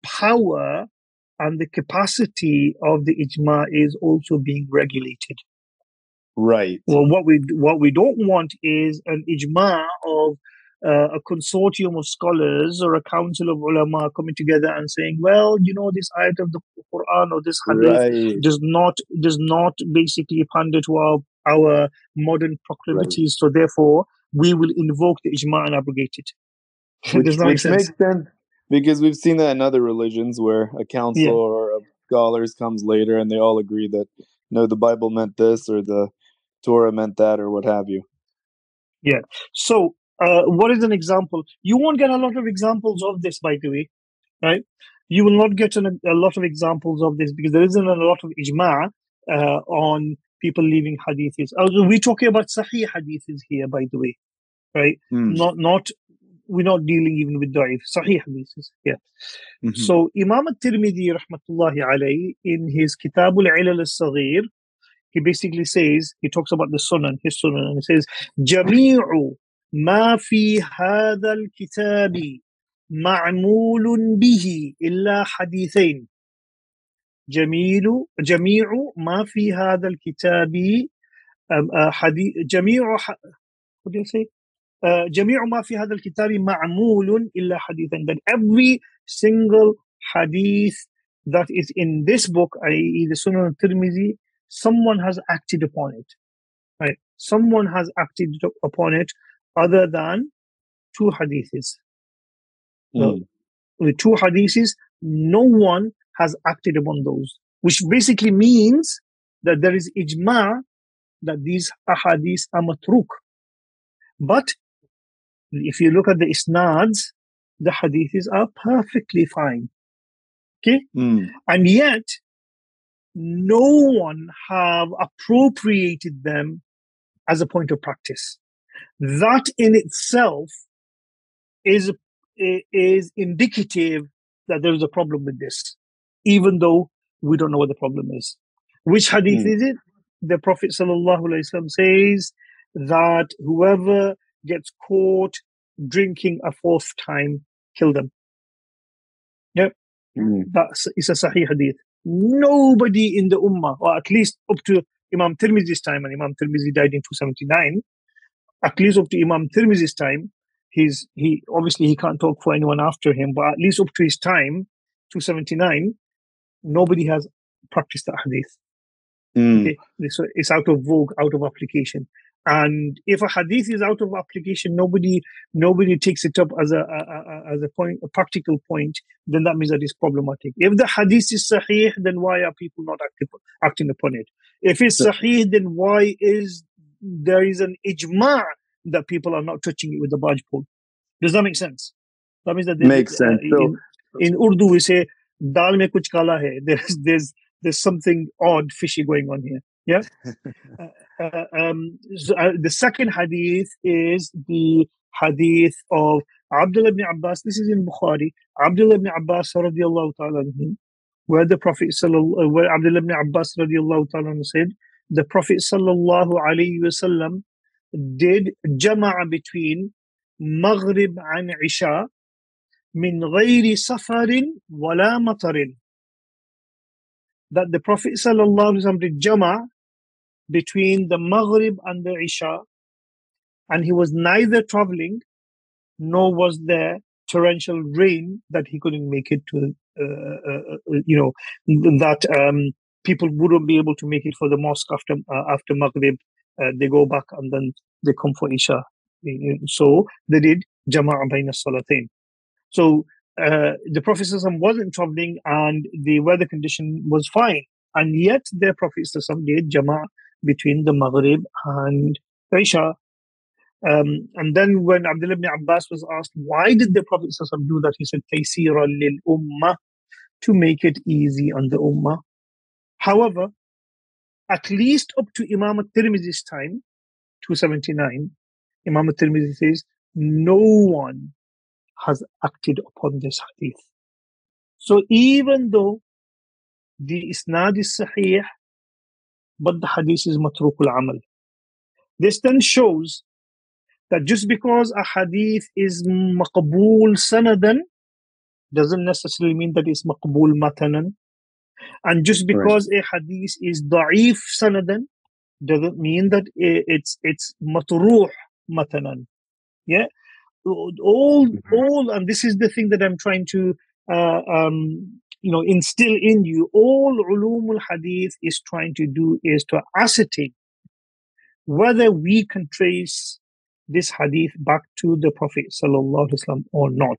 power and the capacity of the ijma is also being regulated. Right. Well, what we what we don't want is an ijma of uh, a consortium of scholars or a council of ulama coming together and saying, well, you know, this ayat of the Quran or this hadith right. does not does not basically pander to our our modern proclivities, right. So therefore we will invoke the ijma and abrogate it. Which, does which sense. makes sense because we've seen that in other religions where a council yeah. or of scholars comes later and they all agree that no, the Bible meant this or the Torah meant that or what have you. Yeah. So uh, what is an example? You won't get a lot of examples of this, by the way, right? You will not get an, a lot of examples of this because there isn't a lot of ijma uh, on people leaving hadiths. Also, we're talking about sahih hadiths here, by the way, right? Mm. Not, not, we're not dealing even with da'if, sahih hadiths, yeah. Mm-hmm. So Imam al-Tirmidhi, rahmatullahi alayhi, in his Kitab al-Ilal al-Saghir, he basically says, he talks about the sunan, his sunan, and he says, جَمِيعُ مَا فِي هَذَا الْكِتَابِ مَعْمُولٌ بِهِ إِلَّا حَدِيثَيْن. جميل جميع ما في هذا الكتاب حديث جميع what do you say? Uh, جميع ما في هذا الكتاب معمول إلا حديثا. That every single hadith that is in this book, that is the Sunan al-Tirmidhi, someone has acted upon it, right? Someone has acted upon it other than two hadiths. Mm. So, with two hadiths, no one has acted upon those, which basically means that there is ijma that these ahadith are matruk. But if you look at the isnads, the hadiths are perfectly fine. Okay? Mm. And yet, no one have appropriated them as a point of practice. That in itself is, is indicative that there is a problem with this, even though we don't know what the problem is. Which hadith mm. is it? The Prophet ﷺ says that whoever gets caught drinking a fourth time, kill them. Yep. Mm. That's it's a Sahih hadith. Nobody in the Ummah, or at least up to Imam Tirmidhi's time, and Imam Tirmidhi died in two seventy-nine, at least up to Imam Tirmidhi's time, he's, he obviously he can't talk for anyone after him, but at least up to his time, two seventy-nine, nobody has practiced that hadith. Mm. Okay? So it's out of vogue, out of application. And if a hadith is out of application, nobody nobody takes it up as a, a, a as a point, a practical point, then that means that it's problematic. If the hadith is sahih, then why are people not active, acting upon it? If it's sahih, then why is there is an ijma' that people are not touching it with the barge pole? Does that make sense? That means that makes sense. Uh, in, in Urdu we say dal mein kuch kala hai. There's there's there's something odd, fishy going on here. Yeah. uh, uh, um, so, uh, the second hadith is the hadith of Abdullah ibn Abbas. This is in Bukhari. Abdullah ibn Abbas radiallahu ta'ala anhu, where the Prophet sallallahu, where Abdullah ibn Abbas radiallahu ta'ala anhu said, the Prophet sallallahu alayhi wasallam did jama'a between Maghrib and Isha min ghayri safarin wala matarin. That the Prophet sallallahu alayhi wasallam did jama'a between the Maghrib and the Isha, and he was neither traveling nor was there torrential rain that he couldn't make it to, uh, uh, you know, that um, people wouldn't be able to make it for the mosque after uh, after Maghrib. Uh, they go back and then they come for Isha. So they did Jama'a Bayna Salatain. So uh, the Prophet wasn't traveling and the weather condition was fine. And yet the Prophet did Jama'a between the Maghrib and Isha. Um, and then when Abdullah ibn Abbas was asked, why did the Prophet do that? He said, Taysira lil Ummah, to make it easy on the Ummah. However, at least up to Imam al-Tirmidhi's time, two seventy-nine, Imam al-Tirmidhi says, no one has acted upon this hadith. So even though the isnad is sahih, but the hadith is matrukul amal. This then shows that just because a hadith is maqbool sanadan doesn't necessarily mean that it's maqbool matanan. And just because right. a hadith is da'if sanadan doesn't mean that it's it's matruh matanan. Yeah, all all, and this is the thing that I'm trying to uh, um, you know instill in you. All ulumul hadith is trying to do is to ascertain whether we can trace this hadith back to the Prophet sallallahu alaihi wasallam or not.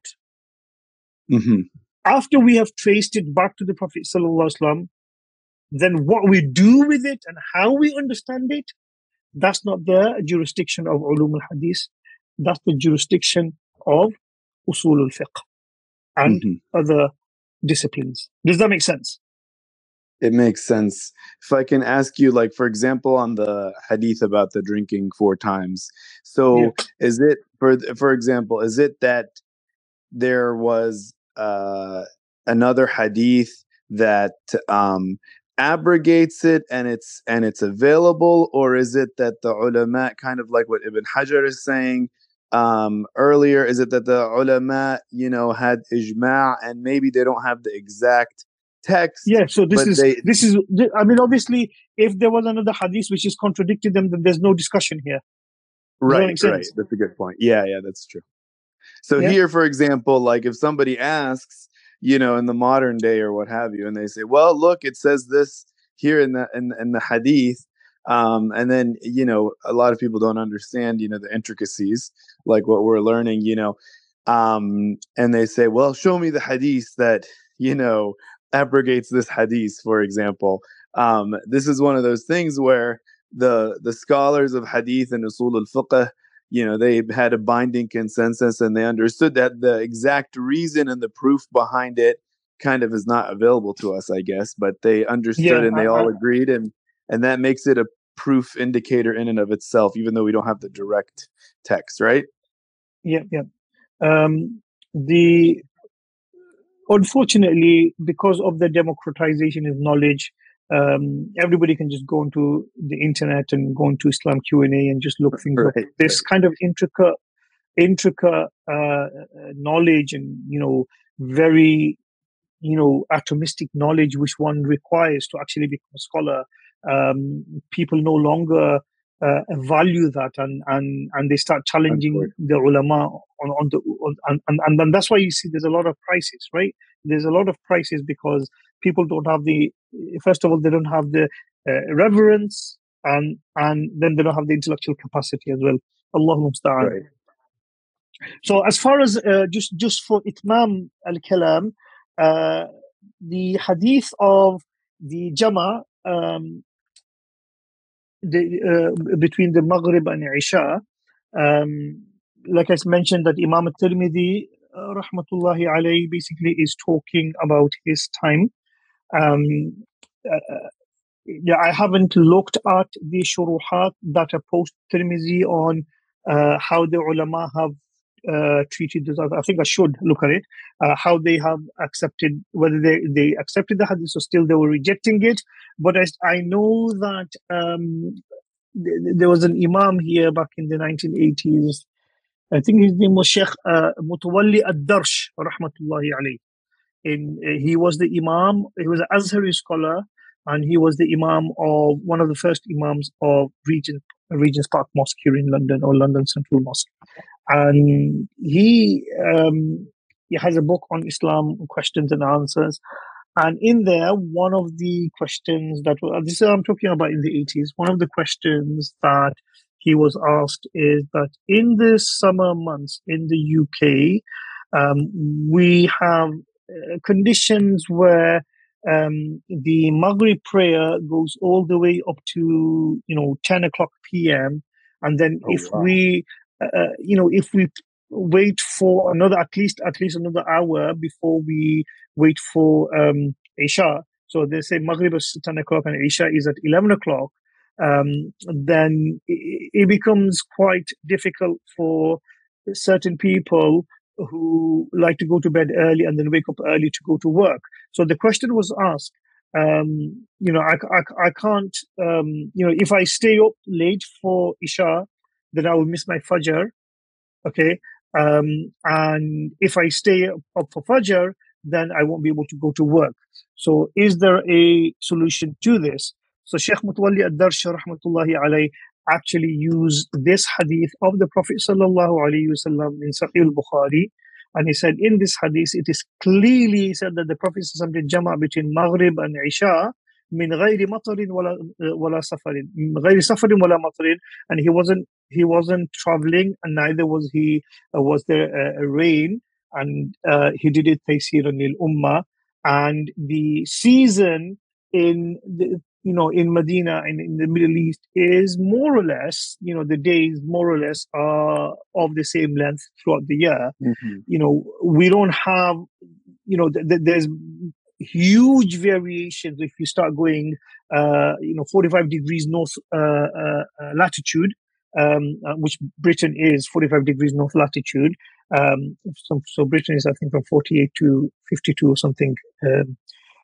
Mm-hmm. After we have traced it back to the Prophet sallallahu alaihi wasallam, then what we do with it and how we understand it, that's not the jurisdiction of ulum al-hadith. That's the jurisdiction of usul al-fiqh and mm-hmm. other disciplines. Does that make sense? It makes sense. If I can ask you, like, for example, on the hadith about the drinking four times. So yeah. is it, for for example, is it that there was uh, another hadith that um, abrogates it and it's and it's available, or is it that the ulama, kind of like what Ibn Hajar is saying um, earlier, is it that the ulama, you know, had ijma' and maybe they don't have the exact text? Yeah, so this is they, this is I mean, obviously, if there was another hadith which is contradicted them, then there's no discussion here. Does right, that make sense? Right. That's a good point. Yeah, yeah, that's true. So yeah. here, for example, like if somebody asks, you know, in the modern day or what have you, and they say, well, look, it says this here in the in, in the hadith, um, and then, you know, a lot of people don't understand, you know, the intricacies, like what we're learning, you know, um, and they say, well, show me the hadith that, you know, abrogates this hadith, for example. Um, this is one of those things where the the scholars of hadith and usul al-fiqh, you know, they had a binding consensus and they understood that the exact reason and the proof behind it kind of is not available to us, I guess, but they understood yeah, and they I, all I, agreed, and and that makes it a proof indicator in and of itself, even though we don't have the direct text, right? Yeah, yeah. Um, the unfortunately, because of the democratization of knowledge, um, everybody can just go into the internet and go into Islam Q and A and just look things right, up. This right. kind of intricate, intricate uh, knowledge and, you know, very, you know, atomistic knowledge which one requires to actually become a scholar. Um, people no longer uh, value that, and, and, and they start challenging the ulama on, on the on, and, and, and then that's why you see there's a lot of crisis, right? There's a lot of crisis because people don't have the, first of all, they don't have the uh, reverence, and and then they don't have the intellectual capacity as well. Allahu musta'an. Right. So as far as uh, just just for itmam al-kalam, uh, the hadith of the Jama, um, the, uh, between the Maghrib and Isha, um, like I mentioned, that Imam al-Tirmidhi, uh, rahmatullahi alayhi, basically is talking about his time. Um, uh, yeah, I haven't looked at the shuruhat that are post-Tirmidhi on uh, how the ulama have uh, treated this. I think I should look at it, uh, how they have accepted, whether they, they accepted the hadith or still they were rejecting it. But I, I know that um, th- there was an imam here back in the nineteen eighties. I think his name was Sheikh uh, Mutawalli ad-Darsh, rahmatullahi alayhi. In, uh, he was the imam, he was an Azhari scholar, and he was the imam of one of the first imams of Regent, Regent's Park Mosque here in London, or London Central Mosque. And he, um, he has a book on Islam, questions and answers. And in there, one of the questions that, this is I'm talking about in the eighties, one of the questions that he was asked is that in the summer months in the U K, um, we have uh, conditions where um, the Maghrib prayer goes all the way up to, you know, ten o'clock p.m. And then oh, if wow. we, uh, you know, if we wait for another, at least, at least another hour before we wait for um, Isha. So they say Maghrib is ten o'clock and Isha is at eleven o'clock. Um, then it, it becomes quite difficult for certain people who like to go to bed early and then wake up early to go to work. So the question was asked, um, you know, I, I, I can't, um, you know, if I stay up late for Isha, then I will miss my Fajr. Okay. Um, and if I stay up for Fajr, then I won't be able to go to work. So is there a solution to this? So Sheikh Mutawalli Ad-Darsh rahmatullahi alayhi actually used this hadith of the Prophet sallallahu alayhi wasallam in Sahih al-Bukhari. And he said in this hadith, it is clearly he said that the Prophet did jama' between Maghrib and Isha min ghayri matarin wala wala safarin, ghayri safarin wala matarin, and he wasn't he wasn't traveling, and neither was he uh, was there uh, rain, and uh, he did it taysiran lil ummah. And the season in the, you know in Medina and in the Middle East is more or less, you know the days more or less are of the same length throughout the year. Mm-hmm. You know we don't have you know th- th- there's huge variations if you start going uh, you know forty-five degrees north uh, uh, latitude, um, uh, which Britain is forty-five degrees north latitude. Um, so, so Britain is I think from forty-eight to fifty-two or something. Um,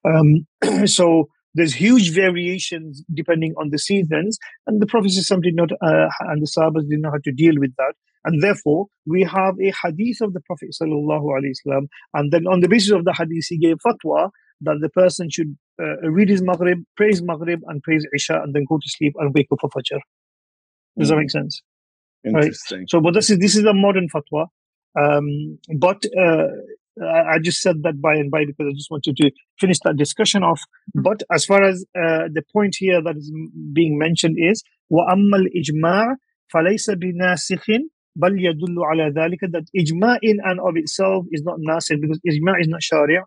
um, so there's huge variations depending on the seasons, and the Prophet did not uh, and the Sahabas didn't know how to deal with that. And therefore, we have a hadith of the Prophet sallallahu alaihi wasallam, and then on the basis of the hadith, he gave fatwa that the person should uh, read his Maghrib, praise Maghrib, and praise Isha, and then go to sleep and wake up for Fajr. Does mm. that make sense? Interesting. Right? So, but this is this is a modern fatwa. Um, but uh, I just said that by and by because I just wanted to finish that discussion off. But as far as uh, the point here that is being mentioned is وَأَمَّا الْإِجْمَاعُ فَلَيْسَ بِنَاسِخٍ بَلْ يَدُلُّ عَلَى ذَلِكَ, that ijma' in and of itself is not nasikh because ijma' is not sharia.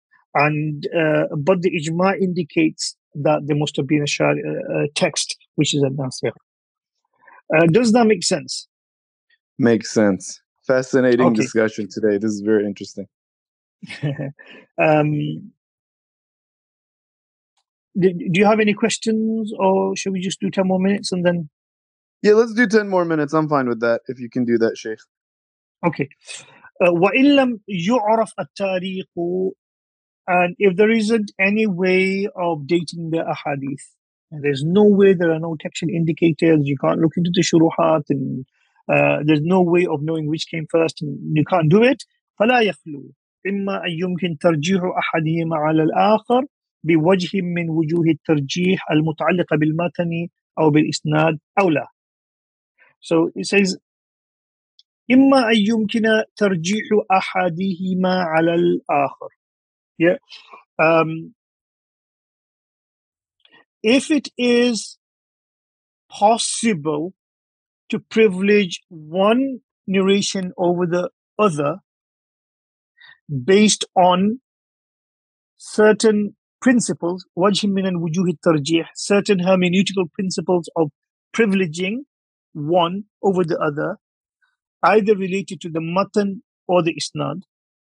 And uh, but the ijma' indicates that there must have been a sharia uh, text which is a nasikh. Uh, does that make sense? Makes sense. Fascinating okay. discussion today. This is very interesting. um, do, do you have any questions, or should we just do ten more minutes and then? Yeah, let's do ten more minutes. I'm fine with that, if you can do that, Sheikh. Okay. وَإِن لَمْ يُعْرَفْ التَّارِيخُ, and if there isn't any way of dating the ahadith, and there's no way, there are no textual indicators, you can't look into the shuruhat, and uh, there's no way of knowing which came first, and you can't do it, فَلَا يَخْلُو إِمَّا أَن يُمْكِنْ تَرْجِيحُ أَحَدِهِمَا عَلَى الْآخَرِ بِوَجْهٍ مِّن وُجُوهِ التَّرْجِيحِ الْمُتَعَلِّقَ بِالْمَتْنِ أو بالإسناد أو لا. So it says إما أن يمكن ترجيح أحدهما على الآخر. Yeah. Um, if it is possible to privilege one narration over the other based on certain principles, وجه من وجوه الترجيح, certain hermeneutical principles of privileging one over the other, either related to the matan or the isnad,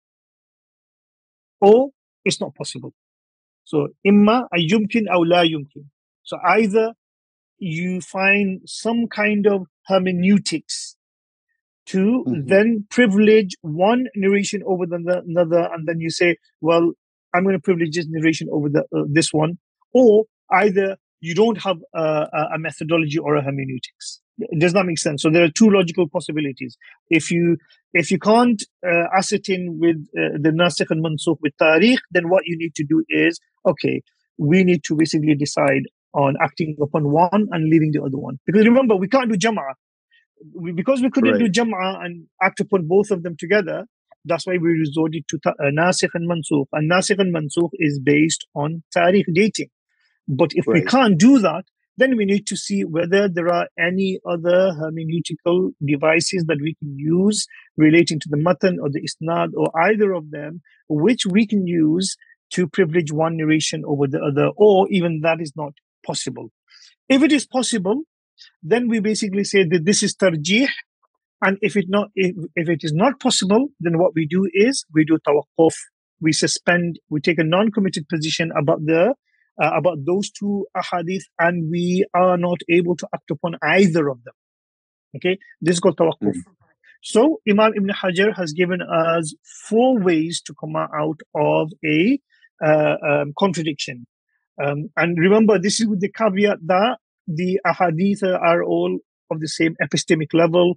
or it's not possible. So, imma ayyumkin aw la yumkin. So either you find some kind of hermeneutics to mm-hmm. then privilege one narration over the another, and then you say, well, I'm going to privilege this narration over the uh, this one, or either you don't have uh, a methodology or a hermeneutics. Does that make sense? So there are two logical possibilities. If you if you can't uh, ascertain with uh, the nasikh and mansukh with tariq, then what you need to do is, okay, we need to basically decide on acting upon one and leaving the other one. Because remember, we can't do jam'ah. We, because we couldn't right. do jam'ah and act upon both of them together, that's why we resorted to ta- uh, nasikh and mansukh. And nasikh and mansukh is based on tariq dating. But if right. we can't do that, then we need to see whether there are any other hermeneutical devices that we can use relating to the matan or the isnad or either of them, which we can use to privilege one narration over the other, or even that is not possible. If it is possible, then we basically say that this is tarjih, and if it not if, if it is not possible, then what we do is we do tawaqquf. We suspend, we take a non-committed position about the Uh, about those two ahadith, and we are not able to act upon either of them. Okay, this is called tawaqquf. Mm. So Imam Ibn Hajar has given us four ways to come out of a uh, um, contradiction. Um, and remember, this is with the caveat that the ahadith are all of the same epistemic level.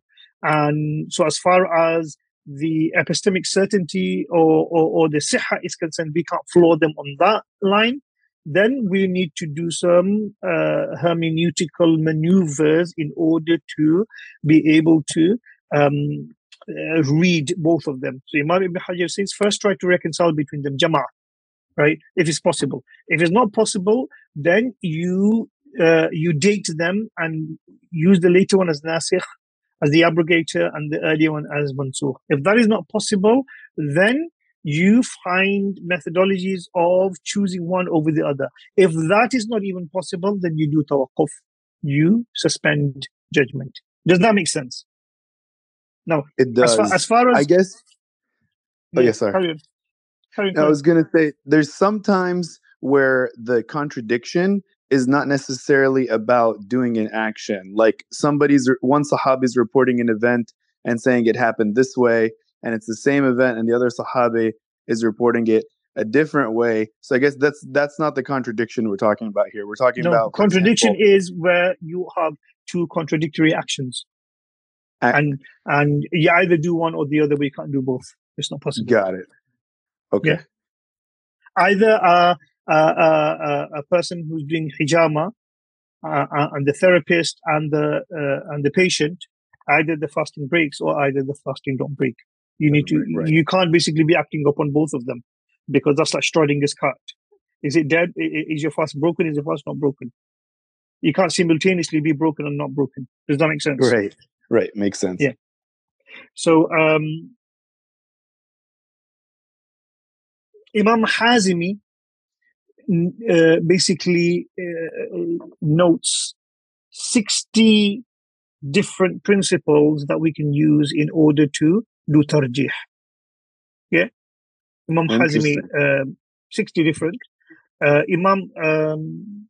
And so as far as the epistemic certainty or, or, or the sihha is concerned, we can't floor them on that line. Then we need to do some uh, hermeneutical maneuvers in order to be able to um, uh, read both of them. So Imam Ibn Hajar says, first try to reconcile between them, jama'ah, right? If it's possible. If it's not possible, then you uh, you date them and use the later one as nasikh, as the abrogator, and the earlier one as mansukh. If that is not possible, then you find methodologies of choosing one over the other. If that is not even possible, then you do tawaqquf. You suspend judgment. Does that make sense? No. It does. As far as, far as I guess. Oh, yeah, yes, sorry. Carry on. Carry on, I was going to say, there's sometimes where the contradiction is not necessarily about doing an action. Like somebody's, one Sahabi's reporting an event and saying it happened this way, and it's the same event, and the other Sahabi is reporting it a different way. So I guess that's that's not the contradiction we're talking about here. We're talking no, about contradiction example, is where you have two contradictory actions, act- and and you either do one or the other, but you can't do both. It's not possible. Got it. Okay. Yeah. Either uh, uh, uh, a person who's doing hijama uh, uh, and the therapist and the uh, and the patient, either the fasting breaks or either the fasting don't break. You need to. Right. You can't basically be acting upon both of them, because that's like Schrodinger's cat. Is it dead? Is your fast broken? Is your fast not broken? You can't simultaneously be broken and not broken. Does that make sense? Right. Right. Makes sense. Yeah. So um, Imam Hazimi uh, basically uh, notes sixty different principles that we can use in order to do tarjih. Yeah, Imam Hazimi, uh, sixty different. Uh, Imam um,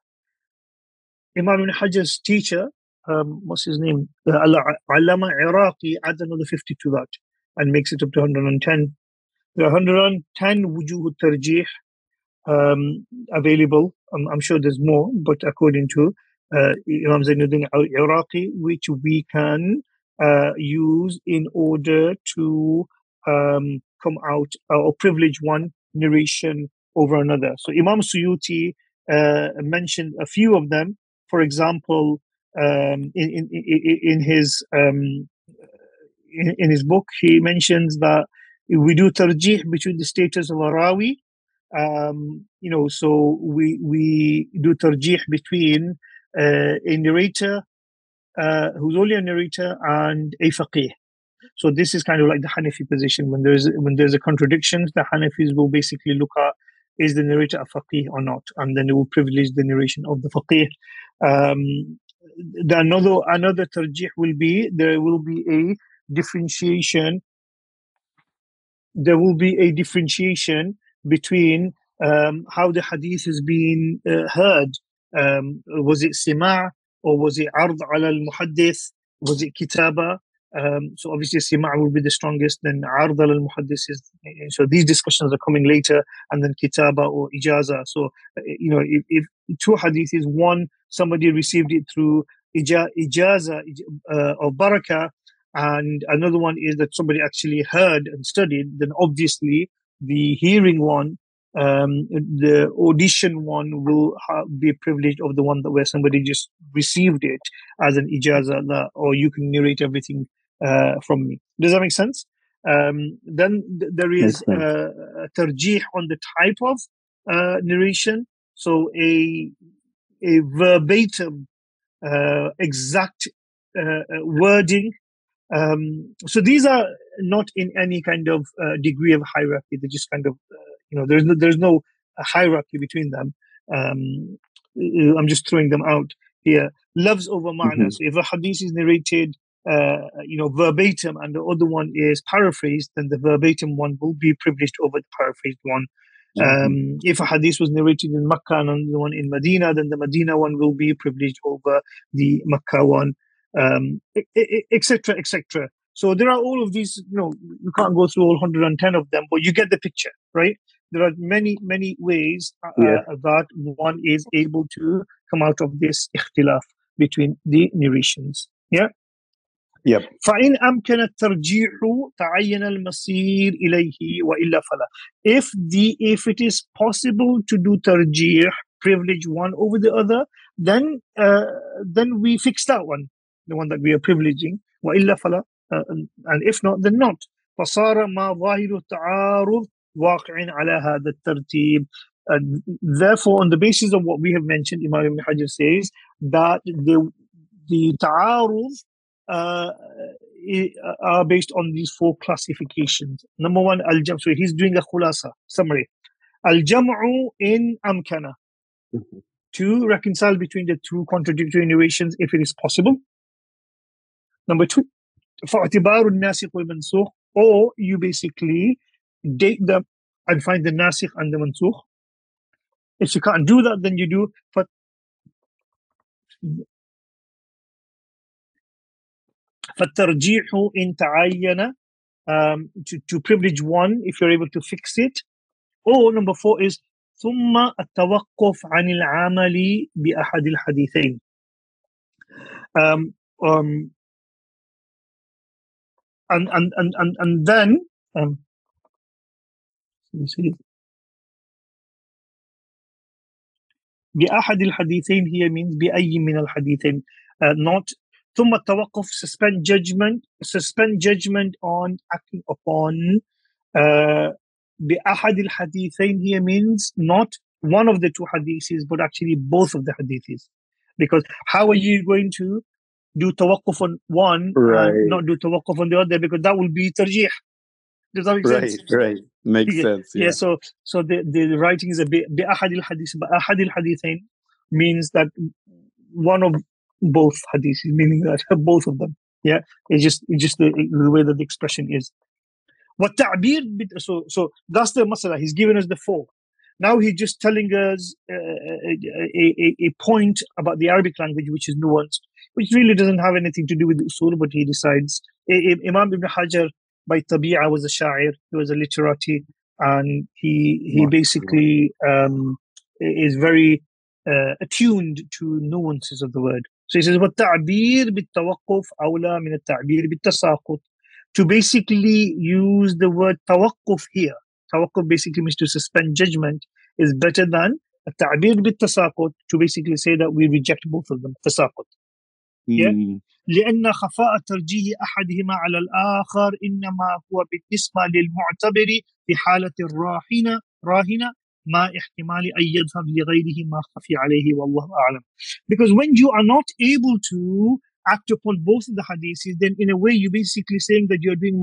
Imam Ibn Hajar's teacher, um, what's his name? Uh, Allama Iraqi adds another fifty to that and makes it up to one hundred ten. There are one hundred ten wujuh tarjih um, available. I'm, I'm sure there's more, but according to uh, Imam Zainuddin al-Iraqi, which we can uh, use in order to um, come out uh, or privilege one narration over another. So Imam Suyuti uh, mentioned a few of them. For example, um, in, in, in his um, in, in his book, he mentions that we do tarjih between the status of a rawi. Um, you know, so we we do tarjih between uh, a narrator uh, who's only a narrator and a faqih. So this is kind of like the Hanafi position. When there's when there's a contradiction, the Hanafis will basically look at, is the narrator a faqih or not, and then they will privilege the narration of the faqih. Um, the another another tarjih will be, there will be a differentiation. There will be a differentiation between um, how the hadith is being uh, heard. Um, was it sima' or was it ard ala al-muhaddith? Was it kitaba? Um, so obviously sima' will be the strongest, then ard ala al-muhaddith is, so these discussions are coming later, and then kitaba or ijaza. So, you know, if, if two hadiths, one, somebody received it through ija, ijaza uh, or barakah, and another one is that somebody actually heard and studied, then obviously the hearing one, um, the audition one will ha- be privileged of the one that where somebody just received it as an ijaza, or you can narrate everything uh, from me. Does that make sense? Um, then th- there is uh, a tarjih on the type of uh, narration. So a a verbatim, uh, exact uh, wording. Um, so these are not in any kind of uh, degree of hierarchy. They're just kind of, uh, you know, there's no, there's no hierarchy between them. Um, I'm just throwing them out here. Loves over ma'na. Mm-hmm. So if a hadith is narrated, uh, you know, verbatim, and the other one is paraphrased, then the verbatim one will be privileged over the paraphrased one. Mm-hmm. Um, if a hadith was narrated in Makkah and the one in Medina, then the Medina one will be privileged over the Makkah one. Um, et cetera, et cetera. So there are all of these, you know, you can't go through all one hundred ten of them, but you get the picture, right? There are many, many ways uh, yeah. that one is able to come out of this ikhtilaf between the narrations. Yeah? Yep. فإن أمكن الترجيح تعين المصير إليه وإلا فلا. If the if it is possible to do tarjih, privilege one over the other, then uh, then we fix that one, the one that we are privileging. وإلا فلا, uh, and if not, then not. فصار ما ظاهر التعارض واقع على هذا الترتيب. Uh, therefore, on the basis of what we have mentioned, Imam Ibn Hajar says that the the ta'arud uh, are based on these four classifications. Number one, al-jam'. So he's doing a khulasa, summary. Al-jam'u in amkana. Mm-hmm. To reconcile between the two contradictory narrations if it is possible. Number two, فَاعْتِبَارُ النَّاسِخ وَالْمَنْسُوخ, or you basically date them and find the nasikh and the mansukh. If you can't do that, then you do for فَالتَّرْجِيحُ إِن تَعَيَّنَ, um, to, to privilege one if you're able to fix it. Or number four is ثُمَّ التَّوَقُّفْ عَنِ الْعَمَلِ بِأَحَدِ الْحَدِيثَيْنِ. Um, um, and, and, and, and, and then um, let me see. بأحد الحديثين here means بأي من الحديثين, uh, not ثم التوقف, suspend judgment, suspend judgment on acting upon. uh, بأحد الحديثين here means not one of the two hadiths, but actually both of the hadiths. Because how are you going to do tawaqquf on one right. and not do tawaqquf on the other? Because that will be tarjih. Does that make right, sense? Right, right. Makes yeah. sense. Yeah. yeah. So, so the, the writing is a bit بأحد الحديث. بأحد الحديثين means that one of both hadiths, meaning that both of them. Yeah. It's just it's just the, the way that the expression is. What ta'bir? So, so that's the masala. He's given us the four. Now he's just telling us uh, a, a, a point about the Arabic language, which is nuanced, which really doesn't have anything to do with the usul, but he decides. Imam Ibn Hajar, by tabi'a, was a sha'ir, he was a literati, and he he basically um, is very uh, attuned to nuances of the word. So he says, وَالتَّعْبِيرُ بِالتَّوَقُّفْ أَوْلَى مِنَ التَّعْبِيرِ بِالتَّسَاقُطِ. To basically use the word tawaqquf here. Tawaqquf basically means to suspend judgment, is better than a ta'bir bit-tasaqut, to basically say that we reject both of them. Tasaqut. Yeah? لأن خفاء ترجيح أحدهما على الآخر إنما هو بالنسبة للمعتبر في حالة الراهنة راهنة ما احتمال أن يظهر لغيره ما خفي عليه والله أعلم. Because when you are not able to act upon both of the hadiths, then in a way you're basically saying that you're doing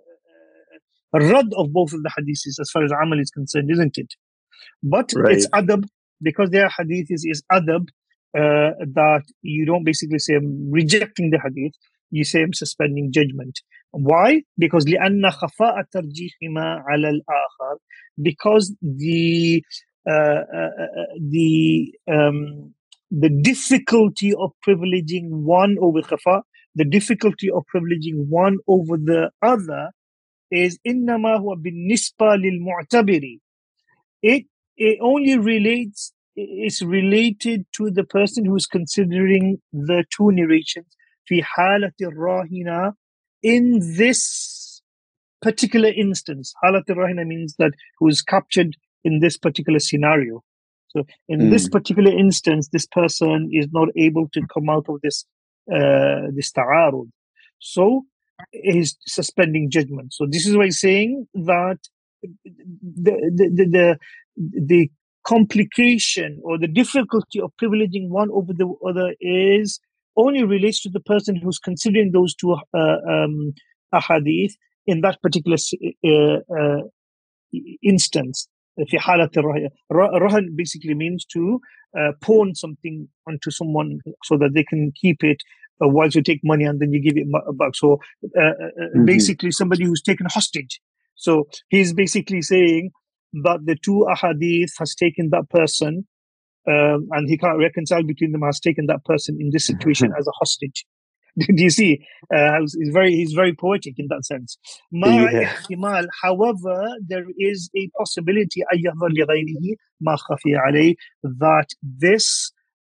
a rad of both of the hadiths as far as amal is concerned, isn't it? But right. It's adab, because their hadiths is adab, uh, that you don't basically say I'm rejecting the hadith, you say I'm suspending judgment. Why? Because لأن خفاء ترجيحهما على الآخر, because the uh, uh, the um, the difficulty of privileging one over khafa, the difficulty of privileging one over the other is إنما هو بالنسبة للمعتبر. It it only relates, is related to the person who is considering the two narrations في حالة الراهنة, in this particular instance. حالة الراهنة means that who is captured in this particular scenario. So in mm. this particular instance, this person is not able to come out of this uh, this ta'arud. So he's suspending judgment. So this is why he's saying that the the the, the, the complication or the difficulty of privileging one over the other is only relates to the person who's considering those two uh, um, ahadith in that particular uh, uh, instance. في حالة الرهن. Rahan basically means to uh, pawn something onto someone so that they can keep it uh, while you take money and then you give it back. So uh, mm-hmm. basically somebody who's taken hostage. So he's basically saying that the two ahadith has taken that person um, and he can't reconcile between them, has taken that person in this situation as a hostage. Do you see? Uh, he's very he's very poetic in that sense. Yeah. However, there is a possibility that this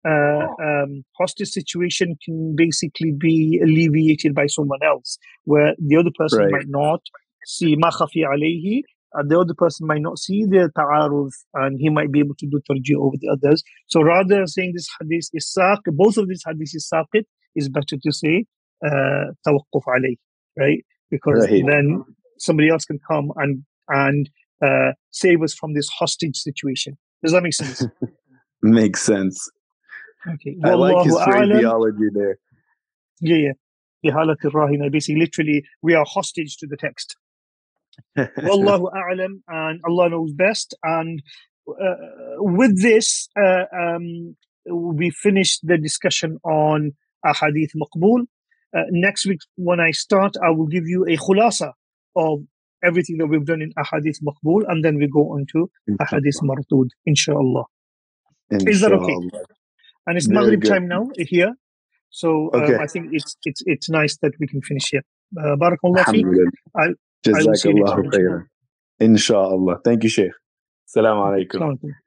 uh, um, hostage situation can basically be alleviated by someone else, where the other person right. might not see ma khafi alayhi, and the other person might not see the ta'aruf, and he might be able to do tarjih over the others. So rather than saying this hadith is saqit, both of these hadiths is saqit, is better to say uh, tawaqquf alayhi, right? Because right. then somebody else can come and and uh, save us from this hostage situation. Does that make sense? Makes sense. Okay. I like his phraseology there. Yeah, yeah. Basically, literally, we are hostage to the text. Wallahu a'lam, and Allah knows best. And uh, with this, uh, um, we finished the discussion on ahadith maqbool. Uh, next week, when I start, I will give you a khulasa of everything that we've done in ahadith maqbool, and then we go on to ahadith mardood, inshallah. inshallah. Is that okay? And it's Very Maghrib good. time now here, so um, okay. I think it's it's it's nice that we can finish here. Uh, Barakallah feek. I will see you next week. Inshallah. Thank you, Sheikh. Assalamu alaikum.